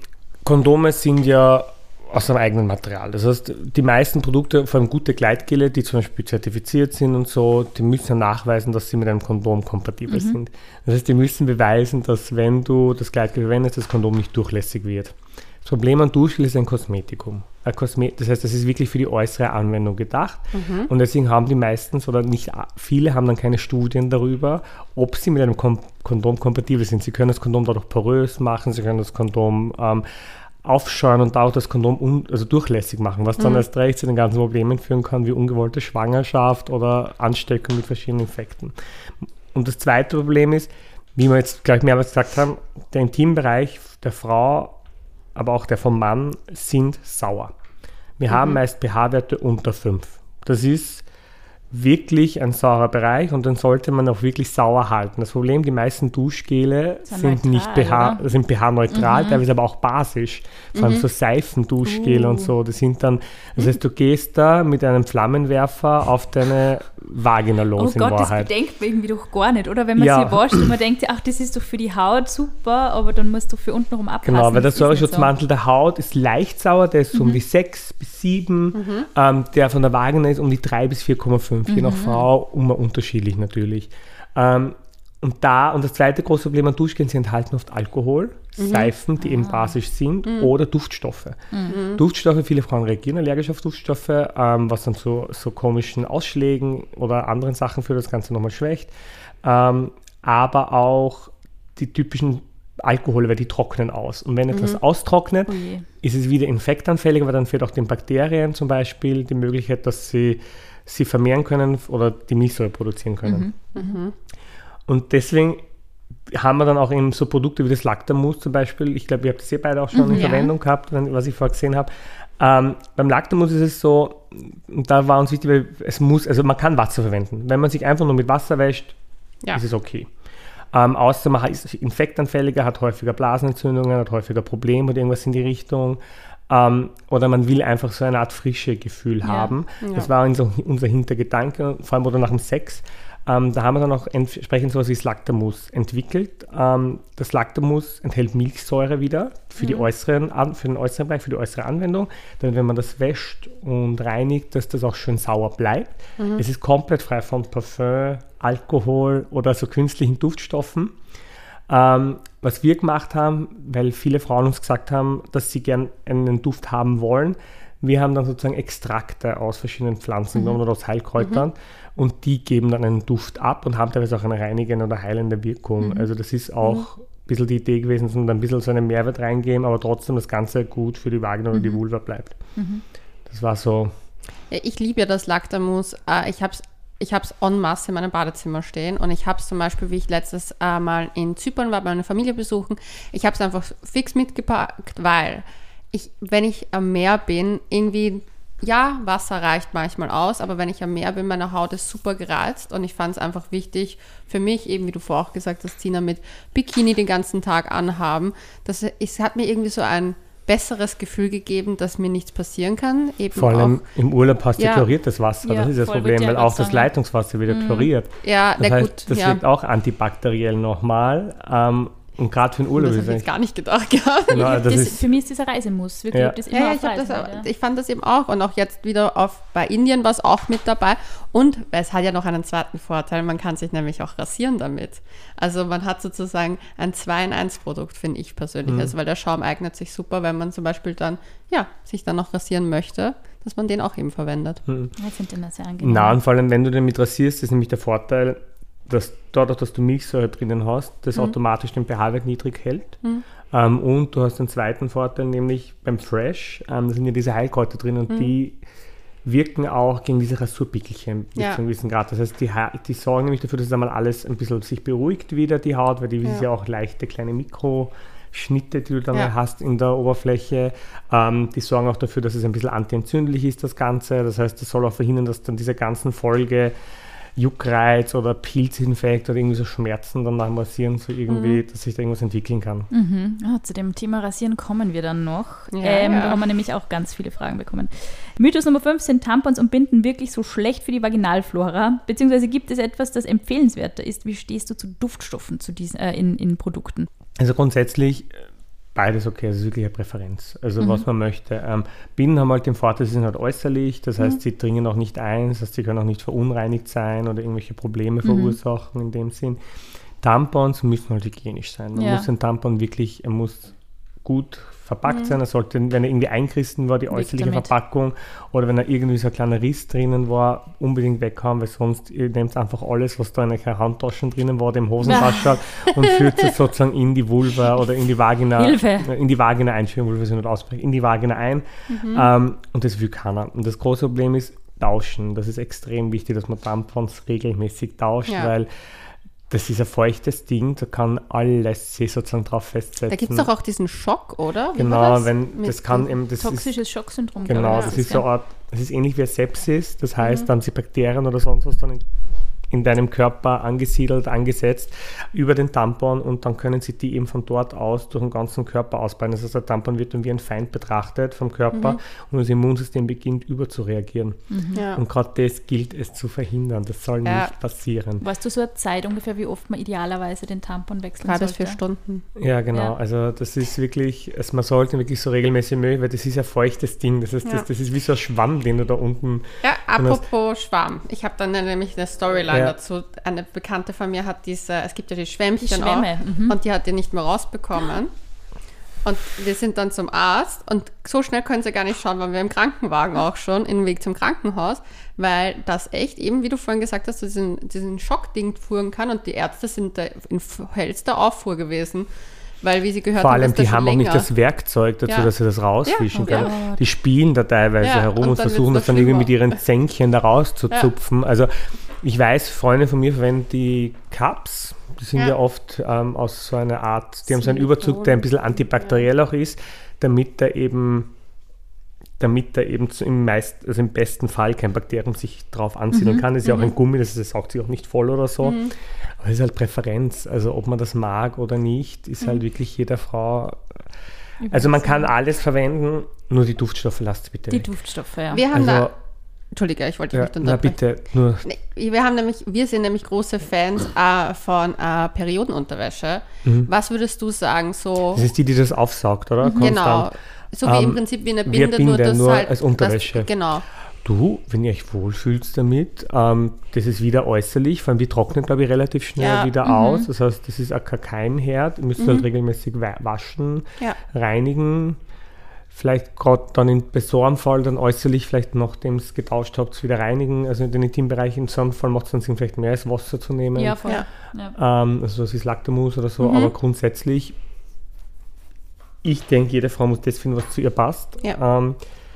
Kondome sind ja aus einem eigenen Material. Das heißt, die meisten Produkte, vor allem gute Gleitgele, die zum Beispiel zertifiziert sind und so, die müssen nachweisen, dass sie mit einem Kondom kompatibel mhm. sind. Das heißt, die müssen beweisen, dass wenn du das Gleitgel verwendest, das Kondom nicht durchlässig wird. Das Problem an Duschgel ist ein Kosmetikum. Ein Kosmet- das heißt, das ist wirklich für die äußere Anwendung gedacht. Mhm. Und deswegen haben die meistens, oder nicht viele, haben dann keine Studien darüber, ob sie mit einem Kom- Kondom kompatibel sind. Sie können das Kondom dadurch porös machen, sie können das Kondom ähm, aufscheuern und auch das Kondom un- also durchlässig machen, was dann mhm. erst recht zu den ganzen Problemen führen kann, wie ungewollte Schwangerschaft oder Ansteckung mit verschiedenen Infekten. Und das zweite Problem ist, wie wir jetzt gleich mehrmals gesagt haben, der Intimbereich der Frau, aber auch der vom Mann, sind sauer. Wir mhm. haben meist pH-Werte unter fünf. Das ist wirklich ein saurer Bereich und dann sollte man auch wirklich sauer halten. Das Problem, die meisten Duschgele sind neutral, nicht pH, sind pH-neutral, mhm. teilweise aber auch basisch. Vor allem mhm. so Seifenduschgele uh. und so. Das sind dann, das heißt, du gehst da mit einem Flammenwerfer auf deine Vagina los, oh in Gott, Wahrheit. Das bedenkt man irgendwie doch gar nicht, oder? Wenn man ja. sie wascht und man denkt, ach, das ist doch für die Haut super, aber dann musst du für untenrum abpassen. Genau, weil der Säureschutzmantel so. Der Haut ist leicht sauer, der ist so mhm. um die sechs bis sieben, mhm. ähm, der von der Vagina ist um die drei bis vier Komma fünf, je nach mhm. Frau, immer unterschiedlich natürlich. Ähm, und da, und das zweite große Problem an Duschgelen, sie enthalten oft Alkohol, mhm. Seifen, die ah. eben basisch sind, mhm. oder Duftstoffe. Mhm. Duftstoffe, viele Frauen reagieren allergisch auf Duftstoffe, ähm, was dann zu so komischen Ausschlägen oder anderen Sachen für das Ganze nochmal schwächt. Ähm, aber auch die typischen Alkohole, weil die trocknen aus. Und wenn mhm. etwas austrocknet, oh ist es wieder infektanfälliger, weil dann fehlt auch den Bakterien zum Beispiel die Möglichkeit, dass sie sie vermehren können oder die Milchsäure produzieren können. Mhm. Mhm. Und deswegen haben wir dann auch eben so Produkte wie das Lactamus zum Beispiel. Ich glaube, ihr habt das hier beide auch schon mhm, in ja. Verwendung gehabt, was ich vorher gesehen habe. Ähm, beim Lactamus ist es so, da war uns wichtig, weil es muss, also man kann Wasser verwenden. Wenn man sich einfach nur mit Wasser wäscht, ja. ist es okay. Ähm, außer man ist infektanfälliger, hat häufiger Blasenentzündungen, hat häufiger Probleme oder irgendwas in die Richtung. Ähm, oder man will einfach so eine Art frische Gefühl ja. haben. Ja. Das war unser, unser Hintergedanke, vor allem oder nach dem Sex. Ähm, da haben wir dann auch entsprechend sowas wie das Lactamus entwickelt. Ähm, das Lactamus enthält Milchsäure wieder für, mhm. die äußeren, für den äußeren Bereich, für die äußere Anwendung. Denn wenn man das wäscht und reinigt, dass das auch schön sauer bleibt. Mhm. Es ist komplett frei von Parfüm, Alkohol oder so künstlichen Duftstoffen. Ähm, was wir gemacht haben, weil viele Frauen uns gesagt haben, dass sie gern einen Duft haben wollen, wir haben dann sozusagen Extrakte aus verschiedenen Pflanzen genommen mhm. oder aus Heilkräutern mhm. und die geben dann einen Duft ab und haben teilweise auch eine reinigende oder heilende Wirkung. Mhm. Also das ist auch mhm. ein bisschen die Idee gewesen, dass wir ein bisschen so einen Mehrwert reingeben, aber trotzdem das Ganze gut für die Vagina mhm. oder die Vulva bleibt. Mhm. Das war so. Ja, ich liebe ja das Lactamus. Ich habe es Ich habe es en masse in meinem Badezimmer stehen und ich habe es zum Beispiel, wie ich letztes äh, Mal in Zypern war, bei meiner Familie besuchen, ich habe es einfach fix mitgepackt, weil ich, wenn ich am Meer bin, irgendwie, ja, Wasser reicht manchmal aus, aber wenn ich am Meer bin, meine Haut ist super gereizt und ich fand es einfach wichtig für mich, eben wie du vorher auch gesagt hast, Tina, mit Bikini den ganzen Tag anhaben, das, es hat mir irgendwie so ein besseres Gefühl gegeben, dass mir nichts passieren kann. Eben Vor allem auch, im Urlaub hast du ja, chloriertes Wasser, ja, das ist das Problem, weil auch das Leitungswasser wieder mm. chloriert. Ja, das na heißt, gut, das ja. wirkt auch antibakteriell nochmal. Ähm, und gerade für den Urlaub das ist es habe ich jetzt gar nicht gedacht gehabt. Genau, das das, ist, für mich ist das ein Reisemuss. Wirklich, ja. das immer ja, ich, das, ja. ich fand das eben auch. Und auch jetzt wieder auf, bei Indien war es auch mit dabei. Und es hat ja noch einen zweiten Vorteil, man kann sich nämlich auch rasieren damit. Also man hat sozusagen ein zwei in eins Produkt, finde ich persönlich. Mhm. Also weil der Schaum eignet sich super, wenn man zum Beispiel dann, ja, sich dann noch rasieren möchte, dass man den auch eben verwendet. Mhm. Ich finde den sehr angenehm. Na, und vor allem, wenn du den mit rasierst, ist nämlich der Vorteil, dass dadurch, dass du Milchsäure drinnen hast, das mhm. automatisch den pH-Wert niedrig hält. Mhm. Ähm, und du hast einen zweiten Vorteil, nämlich beim Fresh, ähm, da sind ja diese Heilkräuter drin und mhm. die wirken auch gegen diese Rasurpickelchen bis ja. zu einem gewissen Grad. Das heißt, die, die sorgen nämlich dafür, dass es einmal alles ein bisschen sich beruhigt wieder, die Haut, weil die ja. ist ja auch leichte kleine Mikroschnitte, die du dann ja. hast in der Oberfläche. Ähm, die sorgen auch dafür, dass es ein bisschen antientzündlich ist, das Ganze. Das heißt, das soll auch verhindern, dass dann diese ganzen Folge Juckreiz oder Pilzinfekt oder irgendwie so Schmerzen dann nach dem Rasieren so irgendwie, mhm. dass sich da irgendwas entwickeln kann. Mhm. Oh, zu dem Thema Rasieren kommen wir dann noch. Ja, ähm, ja. Da haben wir nämlich auch ganz viele Fragen bekommen. Mythos Nummer fünf, sind Tampons und Binden wirklich so schlecht für die Vaginalflora? Beziehungsweise gibt es etwas, das empfehlenswerter ist? Wie stehst du zu Duftstoffen zu diesen, äh, in, in Produkten? Also grundsätzlich beides okay, es ist wirklich eine Präferenz. Also Mhm. was man möchte. Ähm, Binden haben halt den Vorteil, sie sind halt äußerlich, das heißt, Mhm. sie dringen auch nicht ein, das heißt, sie können auch nicht verunreinigt sein oder irgendwelche Probleme verursachen in dem Sinn. Tampons müssen halt hygienisch sein. Man Ja. muss den Tampon wirklich, er muss gut verpackt sein. Er sollte, wenn er irgendwie eingerissen war, die Weg äußerliche damit. Verpackung oder wenn er irgendwie so ein kleiner Riss drinnen war, unbedingt weghauen, weil sonst ihr nehmt einfach alles, was da in einer Handtaschen drinnen war, dem Hosentasche und führt es sozusagen in die Vulva oder in die Vagina, Hilfe. in die Vagina einführen, Vulva ist nicht aussprechen, in die Vagina ein. Ähm, und das will keiner. Und das große Problem ist Tauschen. Das ist extrem wichtig, dass man Tampons regelmäßig tauscht, Ja. weil das ist ein feuchtes Ding, da kann alles sich sozusagen drauf festsetzen. Da gibt es doch auch diesen Schock, oder? Wie Genau, war das? wenn Mit das kann diesem eben, das ist, Toxisches Schocksyndrom. genau, glaube ich, das heißt ist es, so gell? eine Art, das ist ähnlich wie eine Sepsis, das heißt, da haben sie Bakterien oder sonst was dann in, in deinem Körper angesiedelt, angesetzt über den Tampon und dann können sie die eben von dort aus durch den ganzen Körper ausbreiten. Das heißt, der Tampon wird dann wie ein Feind betrachtet vom Körper und das Immunsystem beginnt überzureagieren. Ja. Und gerade das gilt es zu verhindern, das soll Ja. nicht passieren. Weißt du so eine Zeit ungefähr, wie oft man idealerweise den Tampon wechseln Drei bis sollte? vier Stunden. Ja, genau. Ja. Also das ist wirklich, also man sollte wirklich so regelmäßig mögen, weil das ist ein feuchtes Ding. Das heißt, Ja. das, das ist wie so ein Schwamm, den du da unten... Ja, Und das- apropos Schwamm. Ich habe dann nämlich eine Storyline Ja. dazu. Eine Bekannte von mir hat diese, es gibt ja die Schwämmchen Die Schwämme, auch, mhm. und die hat die nicht mehr rausbekommen. Und wir sind dann zum Arzt und so schnell können sie gar nicht schauen, waren wir im Krankenwagen auch schon, im Weg zum Krankenhaus, weil das echt eben, wie du vorhin gesagt hast, diesen, diesen Schockding fuhren kann und die Ärzte sind da in hellster Auffuhr gewesen, weil wie sie gehört Vor haben, allem, ist das die schon haben auch nicht länger. das Werkzeug dazu, Ja. dass sie das rausfischen Ja, können. ja. Die spielen da teilweise Ja, herum und und, dann versuchen wird's das dann noch irgendwie mit schlimmer. ihren Zänkchen da rauszuzupfen. Also ich weiß, Freunde von mir verwenden die Cups. Die sind ja, Ja. oft ähm, aus so einer Art, die haben so einen Silikon. Überzug, der ein bisschen antibakteriell auch ist, damit er eben damit da eben zu- im, meist, also im besten Fall kein Bakterium sich drauf ansiedeln kann. Das ist ja auch ein Gummi, das, das saugt sich auch nicht voll oder so. Aber es ist halt Präferenz. Also ob man das mag oder nicht, ist halt wirklich jeder Frau... Also man kann alles verwenden, nur die Duftstoffe lasst bitte Die weg. Duftstoffe, ja. Wir haben Also, da, Entschuldige, ich wollte dich ja, nicht na unterbrechen. bitte, nur... Nee, wir, haben nämlich, wir sind nämlich große Fans äh, von äh, Periodenunterwäsche. Was würdest du sagen, so Das ist die, die das aufsaugt, oder? genau, Konstant. so wie im Ähm, Prinzip wie eine wie eine Binde, nur Binde, das nur halt als Unterwäsche. Das, genau. Du, wenn ihr euch wohlfühlt damit, ähm, das ist wieder äußerlich, vor allem wir trocknen, glaube ich, relativ schnell Ja, wieder aus. Das heißt, das ist auch kein Keimherd. Ihr müsst halt regelmäßig wa- waschen, Ja. reinigen. Vielleicht gerade dann in, bei so einem Fall dann äußerlich, vielleicht nachdem es getauscht habt, wieder reinigen. Also in den Intimbereich in so einem Fall macht es dann Sinn, vielleicht mehr als Wasser zu nehmen. Ja, voll. Ja. Ja. Ähm, also das ist Lactamus oder so, aber grundsätzlich, ich denke, jede Frau muss das finden, was zu ihr passt. Ja. Ähm,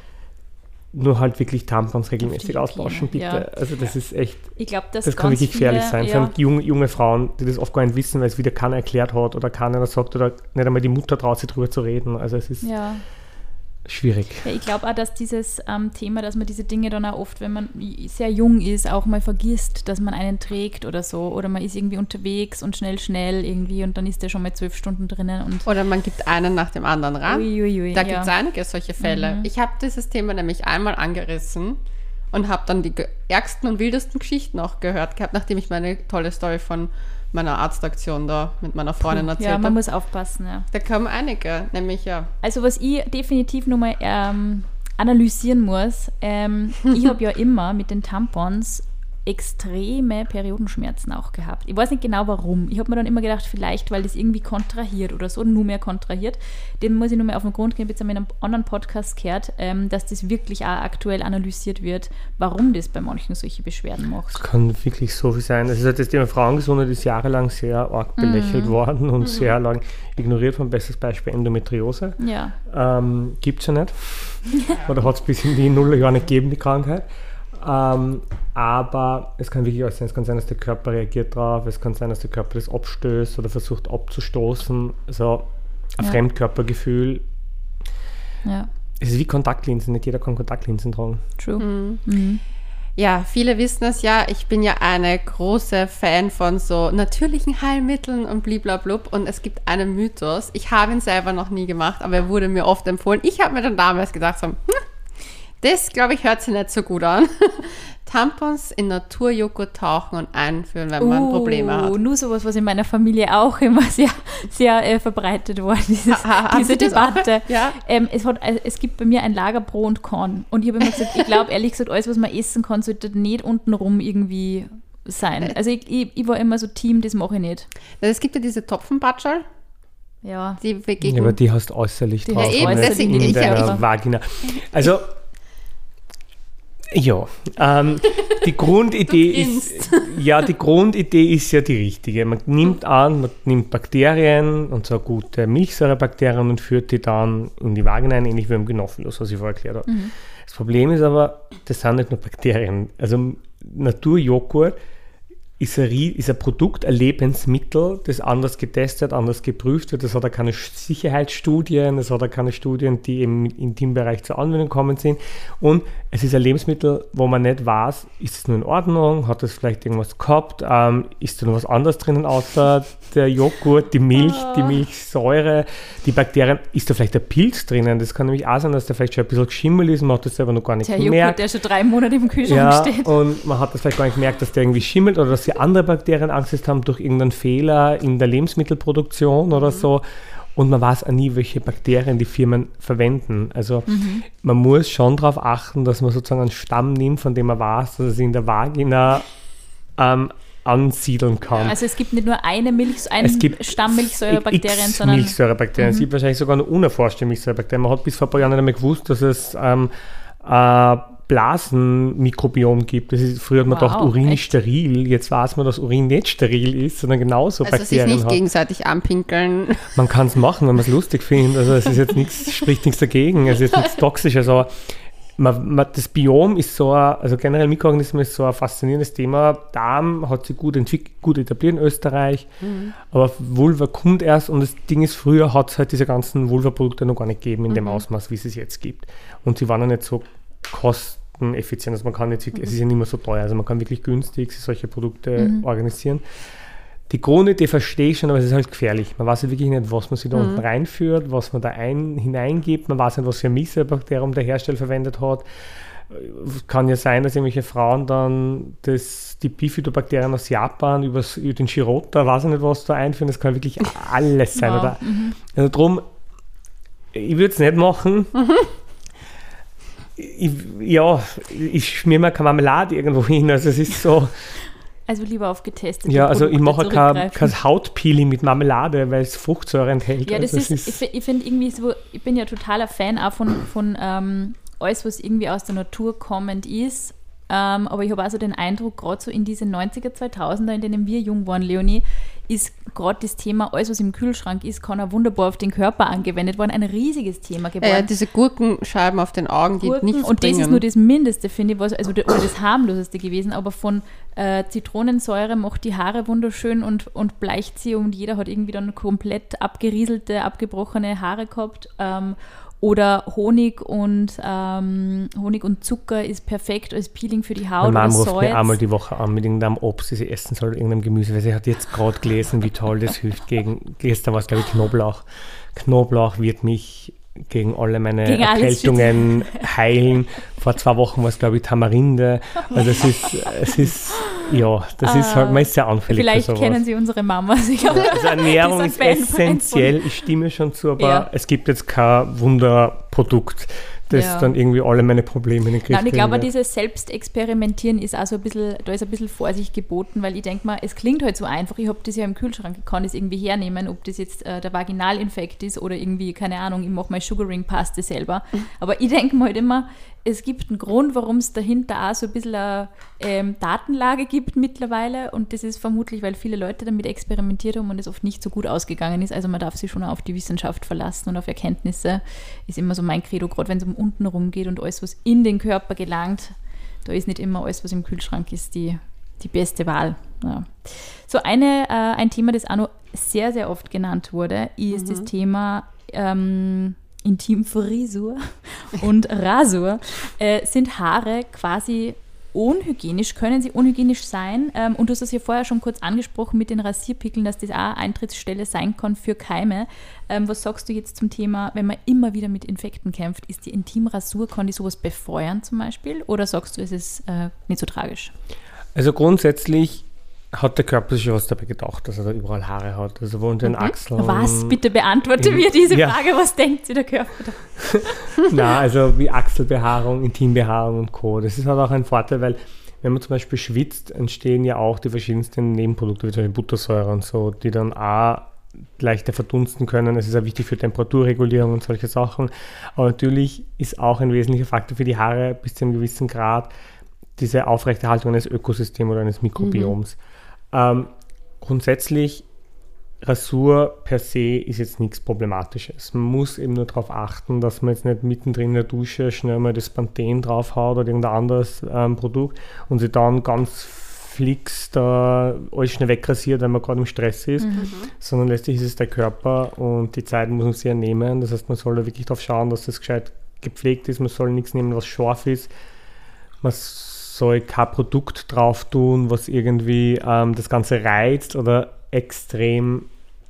nur halt wirklich Tampons regelmäßig Hygiene, austauschen, bitte. ja. Also das ist echt, Ich glaube, dass das kann ganz wirklich gefährlich viele, sein. Vor Ja, allem junge, junge Frauen, die das oft gar nicht wissen, weil es wieder keiner erklärt hat oder keiner sagt oder nicht einmal die Mutter traut sich drüber zu reden. Also es ist ja. schwierig. Ja, ich glaube auch, dass dieses ähm, Thema, dass man diese Dinge dann auch oft, wenn man sehr jung ist, auch mal vergisst, dass man einen trägt oder so. Oder man ist irgendwie unterwegs und schnell, schnell irgendwie und dann ist der schon mal zwölf Stunden drinnen. Und Oder man gibt einen nach dem anderen ran. Uiuiui, Da ja. gibt es einige solche Fälle. Ich habe dieses Thema nämlich einmal angerissen und habe dann die ge- ärgsten und wildesten Geschichten auch gehört gehabt, nachdem ich meine tolle Story von meiner Arztaktion da mit meiner Freundin erzählt Ja, man habe. muss aufpassen, ja. Da kommen einige, nämlich ja. Also was ich definitiv nochmal ähm, analysieren muss, ähm, ich habe ja immer mit den Tampons extreme Periodenschmerzen auch gehabt. Ich weiß nicht genau warum. Ich habe mir dann immer gedacht, vielleicht, weil das irgendwie kontrahiert oder so, nur mehr kontrahiert. Dem muss ich nur mehr auf den Grund gehen, jetzt haben wir in einem anderen Podcast gehört, ähm, dass das wirklich auch aktuell analysiert wird, warum das bei manchen solche Beschwerden Es macht. kann wirklich so viel sein. Das ist halt das Thema Frauengesundheit ist jahrelang sehr arg belächelt worden und sehr lang ignoriert worden. Bestes Beispiel Endometriose. Ja, Ähm, Gibt es ja nicht. Oder hat es bis in die Nullerjahre nicht gegeben, die Krankheit. Ähm, aber es kann wirklich alles sein. Es kann sein, dass der Körper reagiert drauf. Es kann sein, dass der Körper das abstößt oder versucht abzustoßen. Also ein Ja. Fremdkörpergefühl. ja, Es ist wie Kontaktlinsen. Nicht jeder kann Kontaktlinsen tragen. true. Mhm. Ja, viele wissen es ja, ich bin ja eine große Fan von so natürlichen Heilmitteln und bliblablub und es gibt einen Mythos. Ich habe ihn selber noch nie gemacht, aber er wurde mir oft empfohlen. Ich habe mir dann damals gedacht, so, hm, das, glaube ich, hört sich nicht so gut an. Tampons in Naturjoghurt tauchen und einführen, wenn man uh, Probleme hat. Nur sowas, was in meiner Familie auch immer sehr, sehr äh, verbreitet war, dieses, ha, ha, diese Debatte. Ja? Ähm, es, hat, es gibt bei mir ein Lager Pro und Con. Und ich habe immer gesagt, ich glaube, ehrlich gesagt, alles, was man essen kann, sollte nicht untenrum irgendwie sein. Also ich, ich, ich war immer so Team, das mache ich nicht. Es gibt ja diese Topfenbatscherl. Ja. Die ja, aber die hast äußerlich Die drauf, hast eben, nicht deswegen in ich der auch. Vagina. Also, ja, ähm, die Grundidee ist, ja, die Grundidee ist ja die richtige. Man nimmt an, man nimmt Bakterien, und zwar gute Milchsäurebakterien, und führt die dann in die Vagina ein, ähnlich wie im Genophilos, was ich vorher erklärt habe. Mhm. Das Problem ist aber, das sind nicht nur Bakterien. Also Naturjoghurt ist ein, ist ein Produkt, ein Lebensmittel, das anders getestet, anders geprüft wird. Das hat auch keine Sicherheitsstudien, das hat auch keine Studien, die im Intimbereich zur Anwendung kommen sind. Und es ist ein Lebensmittel, wo man nicht weiß, ist es nur in Ordnung, hat es vielleicht irgendwas gehabt, ähm, ist da noch was anderes drinnen außer der Joghurt, die Milch, die Milchsäure, die Bakterien, ist da vielleicht ein Pilz drinnen? Das kann nämlich auch sein, dass der vielleicht schon ein bisschen geschimmelt ist, man hat das selber noch gar nicht der gemerkt. Joghurt, der schon drei Monate im Kühlschrank Ja, steht. und man hat das vielleicht gar nicht gemerkt, dass der irgendwie schimmelt oder dass sie andere Bakterien Angst haben durch irgendeinen Fehler in der Lebensmittelproduktion oder mhm. so. Und man weiß auch nie, welche Bakterien die Firmen verwenden. Also mhm. man muss schon darauf achten, dass man sozusagen einen Stamm nimmt, von dem man weiß, dass es in der Vagina ähm, ansiedeln kann. Also es gibt nicht nur eine Milch, einen es gibt Stamm Milchsäurebakterien, sondern Milchsäurebakterien. Mhm. Es gibt wahrscheinlich sogar noch unerforschte Milchsäurebakterien. Man hat bis vor ein paar Jahren nicht einmal gewusst, dass es ähm, äh, Blasenmikrobiom gibt. Das ist, früher hat man wow, gedacht, Urin echt? ist steril. Jetzt weiß man, dass Urin nicht steril ist, sondern genauso also Bakterien sich nicht hat. gegenseitig anpinkeln. Man kann es machen, wenn man es lustig findet. Also es ist jetzt nichts, spricht nichts dagegen. Es ist jetzt nichts Toxisches. Aber man, man, das Biom ist so, ein, also generell Mikroorganismen ist so ein faszinierendes Thema. Darm hat sich gut entwickelt, gut etabliert in Österreich. Mhm. Aber Vulva kommt erst, und das Ding ist, früher hat es halt diese ganzen Vulva-Produkte noch gar nicht gegeben in mhm. dem Ausmaß, wie es es jetzt gibt. Und sie waren ja nicht so kosteneffizient. Also man kann jetzt wirklich, mhm. es ist ja nicht mehr so teuer, also man kann wirklich günstig solche Produkte mhm. organisieren. Die Grundidee verstehe ich schon, aber es ist halt gefährlich. Man weiß ja wirklich nicht, was man sich da mhm. unten reinführt, was man da ein, hineingibt. Man weiß nicht, was für ein Milchsäurebakterium der Hersteller verwendet hat. Es kann ja sein, dass irgendwelche Frauen dann das, die Bifidobakterien aus Japan übers, über den Shirota, weiß ich nicht, was da einführen. Das kann wirklich alles sein. Wow. Oder? Mhm. Also darum, ich würde es nicht machen. Mhm. Ich, ja, ich schmier mir keine Marmelade irgendwo hin, also es ist so... Also lieber auf getestete Ja, also Produkte ich mache kein, kein Hautpeeling mit Marmelade, weil es Fruchtsäure enthält. Ja, das also ist, ist, ich, ich finde irgendwie so, ich bin ja totaler Fan auch von, von ähm, alles, was irgendwie aus der Natur kommend ist. Ähm, aber ich habe auch so den Eindruck, gerade so in diese neunziger, zweitausender, in denen wir jung waren, Leonie, ist gerade das Thema, alles was im Kühlschrank ist, kann auch wunderbar auf den Körper angewendet werden, ein riesiges Thema geworden. Ja, ja, diese Gurkenscheiben auf den Augen, die Gurken, nichts und bringen. das ist nur das Mindeste, finde ich, was, also oder das harmloseste gewesen, aber von äh, Zitronensäure macht die Haare wunderschön und, und bleicht sie, und jeder hat irgendwie dann komplett abgerieselte, abgebrochene Haare gehabt. Ähm, Oder Honig und ähm, Honig und Zucker ist perfekt als Peeling für die Haut. Meine Mama oder ruft mir Salz. einmal die Woche an mit irgendeinem Obst, das sie essen soll, irgendeinem Gemüse, weil sie hat jetzt gerade gelesen, wie toll das hilft gegen, gestern war es glaube ich Knoblauch. Knoblauch wird mich gegen alle meine gegen Erkältungen heilen. Vor zwei Wochen war es glaube ich Tamarinde. Also es ist, es ist ja, das uh, ist halt, man ist sehr anfällig vielleicht für sowas. Kennen Sie unsere Mamas. Ich glaube, also Ernährung ist essentiell, ich stimme schon zu, aber ja. es gibt jetzt kein Wunderprodukt, das ja. dann irgendwie alle meine Probleme in den Griff Nein, ich glaube, wird. dieses Selbstexperimentieren ist auch so ein bisschen, da ist ein bisschen Vorsicht geboten, weil ich denke mal, es klingt halt so einfach, ich habe das ja im Kühlschrank, ich kann das irgendwie hernehmen, ob das jetzt äh, der Vaginalinfekt ist oder irgendwie, keine Ahnung, ich mache meine Sugaring-Paste selber. Mhm. Aber ich denke mir halt immer, es gibt einen Grund, warum es dahinter auch so ein bisschen eine ähm, Datenlage gibt mittlerweile, und das ist vermutlich, weil viele Leute damit experimentiert haben und es oft nicht so gut ausgegangen ist. Also man darf sich schon auf die Wissenschaft verlassen und auf Erkenntnisse, ist immer so mein Credo, gerade wenn es um unten rum geht und alles, was in den Körper gelangt, da ist nicht immer alles, was im Kühlschrank ist, die, die beste Wahl. Ja. So eine, äh, ein Thema, das auch noch sehr, sehr oft genannt wurde, ist mhm. das Thema ähm, Intimfrisur und Rasur. Äh, sind Haare quasi unhygienisch, können sie unhygienisch sein. Ähm, und du hast das ja vorher schon kurz angesprochen mit den Rasierpickeln, dass das auch eine Eintrittsstelle sein kann für Keime. Ähm, was sagst du jetzt zum Thema, wenn man immer wieder mit Infekten kämpft, ist die Intimrasur, kann die sowas befeuern zum Beispiel? Oder sagst du, es ist äh, nicht so tragisch? Also grundsätzlich hat der Körper sich was dabei gedacht, dass er da überall Haare hat. Also wo unter den Mhm. Achseln. Was? Bitte beantworte in- mir diese ja. Frage. Was denkt sich der Körper da? Nein, also wie Achselbehaarung, Intimbehaarung und Co. Das ist halt auch ein Vorteil, weil wenn man zum Beispiel schwitzt, entstehen ja auch die verschiedensten Nebenprodukte, wie zum Beispiel Buttersäure und so, die dann auch leichter verdunsten können. Es ist auch wichtig für Temperaturregulierung und solche Sachen. Aber natürlich ist auch ein wesentlicher Faktor für die Haare bis zu einem gewissen Grad diese Aufrechterhaltung eines Ökosystems oder eines Mikrobioms. Ähm, grundsätzlich, Rasur per se ist jetzt nichts Problematisches. Man muss eben nur darauf achten, dass man jetzt nicht mittendrin in der Dusche schnell mal das Panthen draufhaut oder irgendein anderes ähm, Produkt und sich dann ganz flix da alles schnell wegrasiert, wenn man gerade im Stress ist, Mhm. sondern letztlich ist es der Körper und die Zeit muss man sehr nehmen. Das heißt, man soll da wirklich darauf schauen, dass das gescheit gepflegt ist. Man soll nichts nehmen, was scharf ist. Man soll kein Produkt drauf tun, was irgendwie ähm, das Ganze reizt oder extrem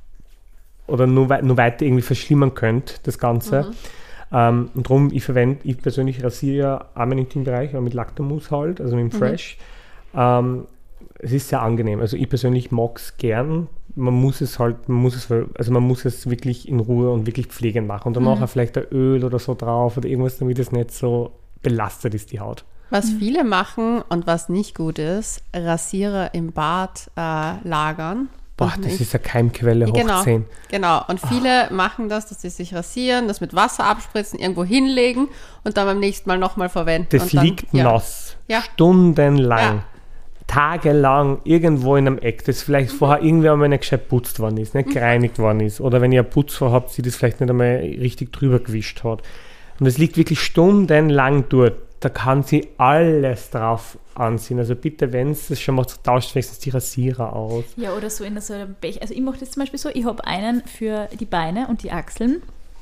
oder nur, wei- nur weiter irgendwie verschlimmern könnte, das Ganze. Mhm. Ähm, und darum, ich verwende, ich persönlich rasiere ja auch meinen Intimbereich, aber mit Lactamus halt, also mit dem Fresh. Ähm, es ist sehr angenehm. Also ich persönlich mag es gern. Man muss es halt, man muss es, also man muss es wirklich in Ruhe und wirklich pflegend machen. Und danach auch vielleicht ein Öl oder so drauf oder irgendwas, damit es nicht so belastet ist, die Haut. Was viele machen und was nicht gut ist, Rasierer im Bad äh, lagern. Boah, Und das nicht- ist eine Keimquelle hoch Genau, zehn. genau. Und viele machen das, dass sie sich rasieren, das mit Wasser abspritzen, irgendwo hinlegen und dann beim nächsten Mal nochmal verwenden. Das und dann, liegt ja. nass. Ja. Stundenlang. Ja. Tagelang irgendwo in einem Eck, das vielleicht vorher irgendwie einmal nicht gescheit putzt worden ist, nicht gereinigt worden ist. Oder wenn ihr eine Putzfrau habt, die das vielleicht nicht einmal richtig drüber gewischt hat. Und es liegt wirklich stundenlang dort. Da kann sie alles drauf anziehen. Also bitte, wenn es das schon macht, tauscht wenigstens die Rasierer aus. Ja, oder so in so einem Becher. Also ich mache das zum Beispiel so, ich habe einen für die Beine und die Achseln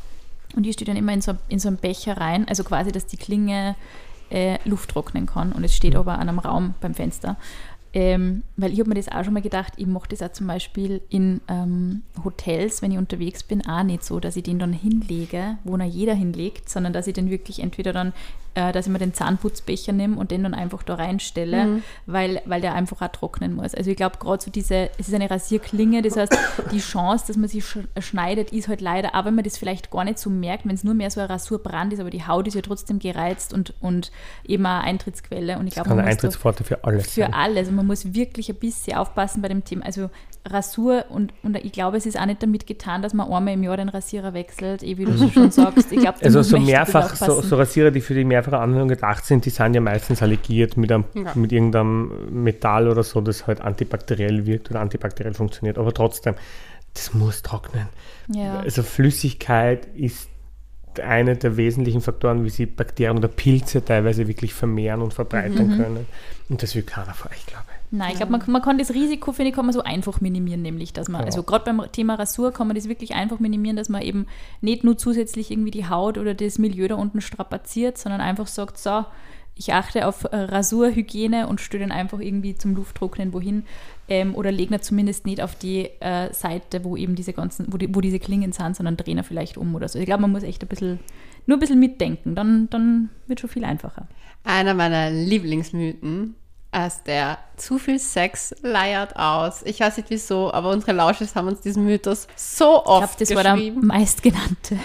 und die steht dann immer in so, in so einen Becher rein, also quasi, dass die Klinge äh, Luft trocknen kann und es steht aber an einem Raum beim Fenster. Ähm, weil ich habe mir das auch schon mal gedacht, ich mache das auch zum Beispiel in ähm, Hotels, wenn ich unterwegs bin, auch nicht so, dass ich den dann hinlege, wo noch jeder hinlegt, sondern dass ich den wirklich entweder dann, äh, dass ich mir den Zahnputzbecher nehme und den dann einfach da reinstelle, Mhm. weil, weil der einfach auch trocknen muss. Also ich glaube gerade so diese, es ist eine Rasierklinge, das heißt, die Chance, dass man sich sch- schneidet, ist halt leider, auch wenn man das vielleicht gar nicht so merkt, wenn es nur mehr so ein Rasurbrand ist, aber die Haut ist ja trotzdem gereizt und, und eben auch eine Eintrittsquelle. Und ich Das glaube, kann man eine muss da Eintrittspforte für alles für sein. alles. Und man muss wirklich ein bisschen aufpassen bei dem Thema. Also Rasur und, und ich glaube, es ist auch nicht damit getan, dass man einmal im Jahr den Rasierer wechselt, eh wie du schon sagst. Ich glaube, da Also muss so man echt ein bisschen mehrfach, so, aufpassen. so Rasierer, die für die mehrfache Anwendung gedacht sind, die sind ja meistens allegiert mit, einem, Ja. mit irgendeinem Metall oder so, das halt antibakteriell wirkt oder antibakteriell funktioniert. Aber trotzdem, das muss trocknen. Ja. Also Flüssigkeit ist einer der wesentlichen Faktoren, wie sie Bakterien oder Pilze teilweise wirklich vermehren und verbreitern Mhm. können. Und das will keiner von euch, glaube ich. Nein, ich glaube, man, man kann das Risiko, finde ich, kann man so einfach minimieren, nämlich, dass man, Ja. also gerade beim Thema Rasur kann man das wirklich einfach minimieren, dass man eben nicht nur zusätzlich irgendwie die Haut oder das Milieu da unten strapaziert, sondern einfach sagt, so, ich achte auf äh, Rasurhygiene und stelle den einfach irgendwie zum Lufttrocknen wohin ähm, oder lege ihn zumindest nicht auf die äh, Seite, wo eben diese ganzen, wo, die, wo diese Klingen sind, sondern drehe ihn vielleicht um oder so. Ich glaube, man muss echt ein bisschen, nur ein bisschen mitdenken, dann, dann wird schon viel einfacher. Einer meiner Lieblingsmythen ist der zu viel Sex leiert aus. Ich weiß nicht wieso, aber unsere Lausches haben uns diesen Mythos so Ich glaube, oft das war der geschrieben. meistgenannte.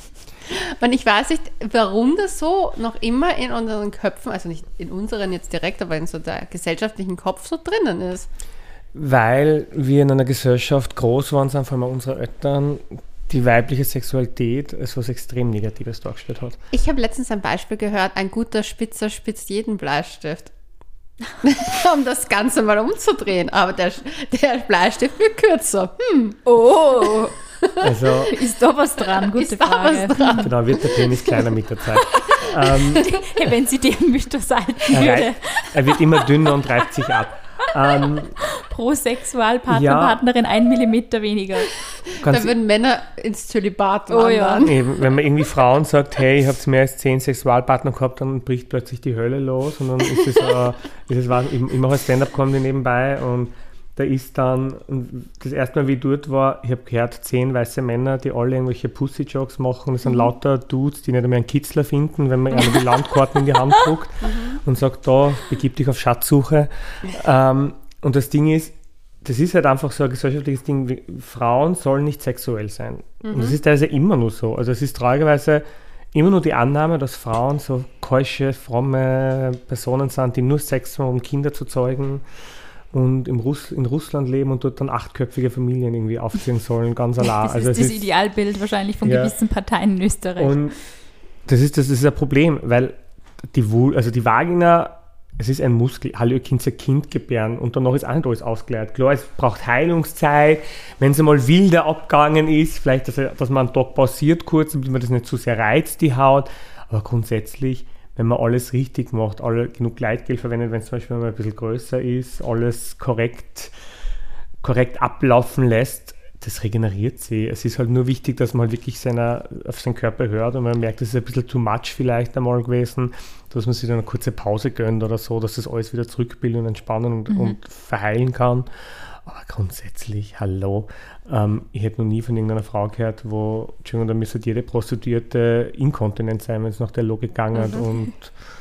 Und ich weiß nicht, warum das so noch immer in unseren Köpfen, also nicht in unseren jetzt direkt, aber in so der gesellschaftlichen Kopf so drinnen ist. Weil wir in einer Gesellschaft groß waren, sind vor allem unsere Eltern, die weibliche Sexualität als was extrem Negatives dargestellt hat. Ich habe letztens ein Beispiel gehört, ein guter Spitzer spitzt jeden Bleistift. Um das Ganze mal umzudrehen. Aber der, der Bleistift wird kürzer. Hm. Oh, Also ist da was dran? Gute Ist da Frage. was dran? genau, wird der Penis kleiner mit der Zeit. Ähm, Hey, wenn sie den Mythos halten er, würde. rei- er wird immer dünner und reibt sich ab. Ähm, pro Sexualpartner, Ja. Partnerin ein Millimeter weniger. Ganz Da würden Männer ins Zölibat Oh ja. wandern. Eben, wenn man irgendwie Frauen sagt, hey, ich habe mehr als zehn Sexualpartner gehabt, dann bricht plötzlich die Hölle los und dann ist es, äh, ist es was, ich, ich mache Stand-Up-Comedy nebenbei und da ist dann, das erste Mal, wie ich dort war, ich habe gehört, zehn weiße Männer, die alle irgendwelche Pussy-Jokes machen, das sind lauter Dudes, die nicht einmal einen Kitzler finden, wenn man ihnen die Landkarten in die Hand druckt und sagt, da, begib dich auf Schatzsuche. Ähm, und das Ding ist, das ist halt einfach so ein gesellschaftliches Ding, wie, Frauen sollen nicht sexuell sein. Mhm. Und das ist teilweise immer nur so. Also es ist traurigerweise immer nur die Annahme, dass Frauen so keusche, fromme Personen sind, die nur Sex haben, um Kinder zu zeugen und im Russ- in Russland leben und dort dann achtköpfige Familien irgendwie aufziehen sollen, ganz allein. Das also ist es das Idealbild wahrscheinlich von Ja. gewissen Parteien in Österreich. Und das ist, das ist ein Problem, weil die, Vul- also die Vagina, es ist ein Muskel, hallo, ihr könnt ein Kind gebären und danach ist auch nicht alles ausgeleiert. Klar, es braucht Heilungszeit, wenn es einmal wilder abgegangen ist, vielleicht, dass, dass man einen Tag pausiert kurz, damit man das nicht zu sehr reizt, die Haut, aber grundsätzlich, wenn man alles richtig macht, alle genug Gleitgel verwendet, wenn es zum Beispiel mal ein bisschen größer ist, alles korrekt, korrekt ablaufen lässt, das regeneriert sie. Es ist halt nur wichtig, dass man halt wirklich seiner, auf seinen Körper hört und man merkt, das ist ein bisschen too much vielleicht einmal gewesen, dass man sich dann eine kurze Pause gönnt oder so, dass das alles wieder zurückbilden und entspannen und, mhm. und verheilen kann. Aber grundsätzlich, hallo, ähm, ich hätte noch nie von irgendeiner Frau gehört, wo, Entschuldigung, da müsste jede Prostituierte inkontinent sein, wenn es nach der Logik gegangen mhm. und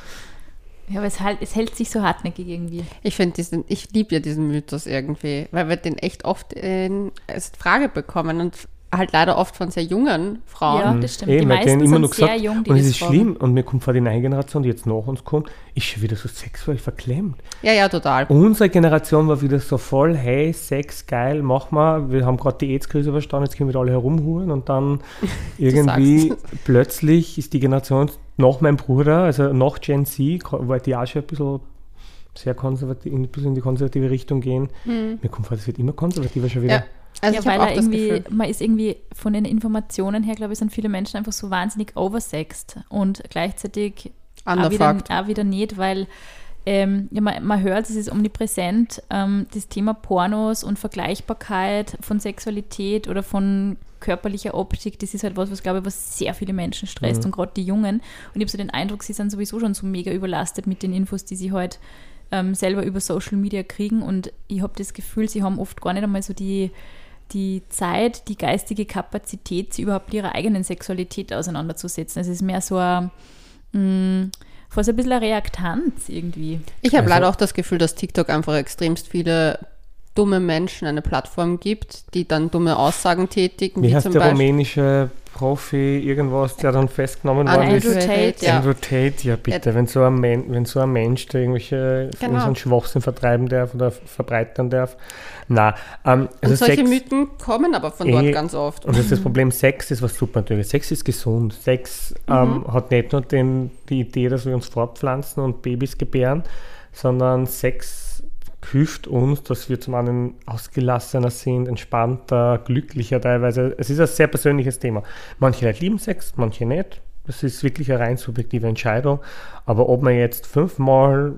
ja, aber es, halt, es hält sich so hartnäckig irgendwie. Ich finde diesen, ich liebe ja diesen Mythos irgendwie, weil wir den echt oft in, als Frage bekommen und halt leider oft von sehr jungen Frauen. Ja, das stimmt. Eben, die meisten immer sind nur sehr gesagt, jung, die und das es ist fragen. schlimm und mir kommt vor die neue Generation, die jetzt nach uns kommt, ist schon wieder so sexuell verklemmt. Ja, ja, total. Unsere Generation war wieder so voll, hey, Sex, geil, mach mal, wir haben gerade die AIDS-Krise überstanden, jetzt können wir wieder alle herumhuren und dann irgendwie plötzlich ist die Generation nach meinem Bruder, also nach Gen Z, war die auch schon ein bisschen sehr konservativ, ein bisschen in die konservative Richtung gehen. Mhm. Mir kommt vor, das wird immer konservativer schon wieder. Ja. Also ja, ich weil auch er das irgendwie, Gefühl. man ist irgendwie von den Informationen her, glaube ich, sind viele Menschen einfach so wahnsinnig oversext und gleichzeitig auch wieder, auch wieder nicht, weil ähm, ja, man, man hört, es ist omnipräsent, ähm, das Thema Pornos und Vergleichbarkeit von Sexualität oder von körperlicher Optik, das ist halt was, was glaube ich, was sehr viele Menschen stresst mhm. und gerade die Jungen. Und ich habe so den Eindruck, sie sind sowieso schon so mega überlastet mit den Infos, die sie halt ähm, selber über Social Media kriegen und ich habe das Gefühl, sie haben oft gar nicht einmal so die die Zeit, die geistige Kapazität, sich überhaupt mit ihrer eigenen Sexualität auseinanderzusetzen. Es ist mehr so ein, mh, fast ein bisschen eine Reaktanz irgendwie. Ich habe Also- leider auch das Gefühl, dass TikTok einfach extremst viele dumme Menschen eine Plattform gibt, die dann dumme Aussagen tätigen, Wie wie heißt zum der Beispiel rumänische Profi, irgendwas, der dann festgenommen Andrew worden ist? Andrew Tate, ja. Andrew Tate, ja bitte, wenn, so ein Men- wenn so ein Mensch, der irgendwelche Genau. so einen Schwachsinn vertreiben darf oder verbreitern darf. Na, ähm, also Und solche Sex, Mythen kommen aber von eh, dort ganz oft. Und das ist das Problem, Sex ist was super natürlich. Sex ist gesund. Sex ähm, hat nicht nur den, die Idee, dass wir uns fortpflanzen und Babys gebären, sondern Sex hilft uns, dass wir zum einen ausgelassener sind, entspannter, glücklicher teilweise. Es ist ein sehr persönliches Thema. Manche Leute lieben Sex, manche nicht. Das ist wirklich eine rein subjektive Entscheidung. Aber ob man jetzt fünfmal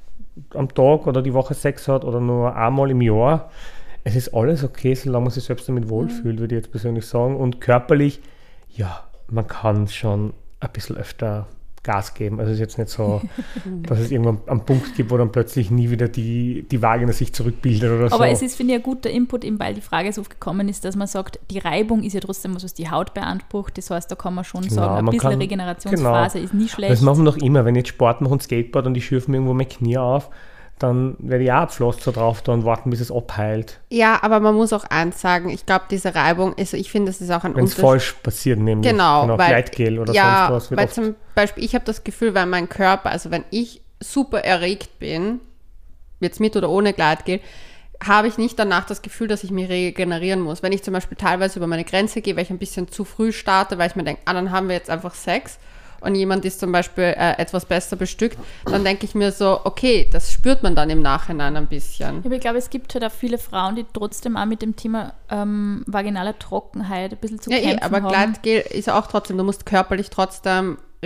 am Tag oder die Woche Sex hat oder nur einmal im Jahr, es ist alles okay, solange man sich selbst damit wohlfühlt, würde ich jetzt persönlich sagen. Und körperlich, ja, man kann schon ein bisschen öfter Gas geben. Also es ist jetzt nicht so, dass es irgendwann einen Punkt gibt, wo dann plötzlich nie wieder die, die Vagina sich zurückbildet oder so. Aber es ist, finde ich, ein guter Input, eben weil die Frage so oft gekommen ist, dass man sagt, die Reibung ist ja trotzdem was, was die Haut beansprucht. Das heißt, da kann man schon Genau, sagen, ein man bisschen kann- Regenerationsphase ist nie schlecht. Das machen wir doch immer. Wenn ich jetzt Sport mache und Skateboard und ich schürfe mir irgendwo mein Knie auf, dann werde ich auch ein Pflaster drauf da und warten, bis es abheilt. Ja, aber man muss auch eins sagen, ich glaube, diese Reibung, also ich finde, das ist auch ein Wenn es Unterschied. falsch passiert, nämlich Genau, weil, Gleitgel oder ja, sonst was. wird weil oft- zum Beispiel, ich habe das Gefühl, weil mein Körper, also wenn ich super erregt bin, jetzt mit oder ohne Gleitgel, habe ich nicht danach das Gefühl, dass ich mich regenerieren muss. Wenn ich zum Beispiel teilweise über meine Grenze gehe, weil ich ein bisschen zu früh starte, weil ich mir denke, ah, dann haben wir jetzt einfach Sex und jemand ist zum Beispiel äh, etwas besser bestückt, dann denke ich mir so, okay, das spürt man dann im Nachhinein ein bisschen. Aber ich glaube, es gibt halt auch viele Frauen, die trotzdem auch mit dem Thema ähm, vaginaler Trockenheit ein bisschen zu Ja, eh, kämpfen aber haben. Gleitgel ist auch trotzdem, du musst körperlich trotzdem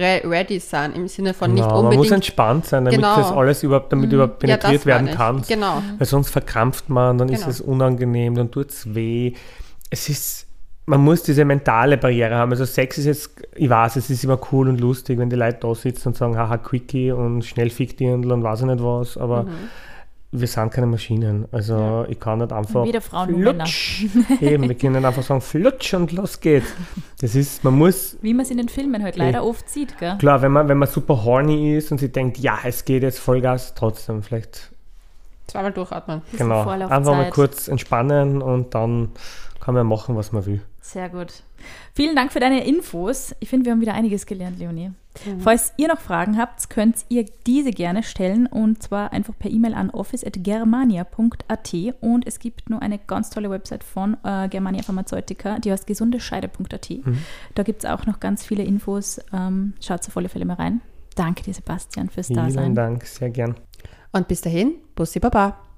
re- ready sein, im Sinne von Genau, nicht man unbedingt... muss entspannt sein, damit Genau. das alles überhaupt, damit überhaupt Ja, penetriert das werden meine ich. kann. Genau. Weil sonst verkrampft man, dann ist Genau. es unangenehm, dann tut es weh. Es ist, man muss diese mentale Barriere haben. Also Sex ist jetzt, ich weiß, es ist immer cool und lustig, wenn die Leute da sitzen und sagen, haha, Quickie und schnell fick die und weiß ich nicht was, aber Mhm. wir sind keine Maschinen. Also Ja. ich kann nicht einfach Weder Frauen noch Männer. flutsch. Eben, wir können nicht einfach sagen, flutsch und los geht's. Das ist, man muss, Wie man es in den Filmen halt leider oft sieht, gell? klar, wenn man, wenn man super horny ist und sich denkt, ja, es geht jetzt Vollgas, trotzdem vielleicht, Zweimal durchatmen. Bisschen genau, Vorlaufzeit. einfach mal kurz entspannen und dann kann man machen, was man will. Sehr gut. Vielen Dank für deine Infos. Ich finde, wir haben wieder einiges gelernt, Leonie. Mhm. Falls ihr noch Fragen habt, könnt ihr diese gerne stellen und zwar einfach per E-Mail an office at germania punkt a t und es gibt nur eine ganz tolle Website von äh, Germania Pharmazeutika, die heißt gesundescheide punkt a t. Mhm. Da gibt es auch noch ganz viele Infos. Ähm, schaut auf alle Fälle mal rein. Danke dir, Sebastian, fürs Vielen Dasein. Dank, sehr gern. Und bis dahin, Bussi Baba.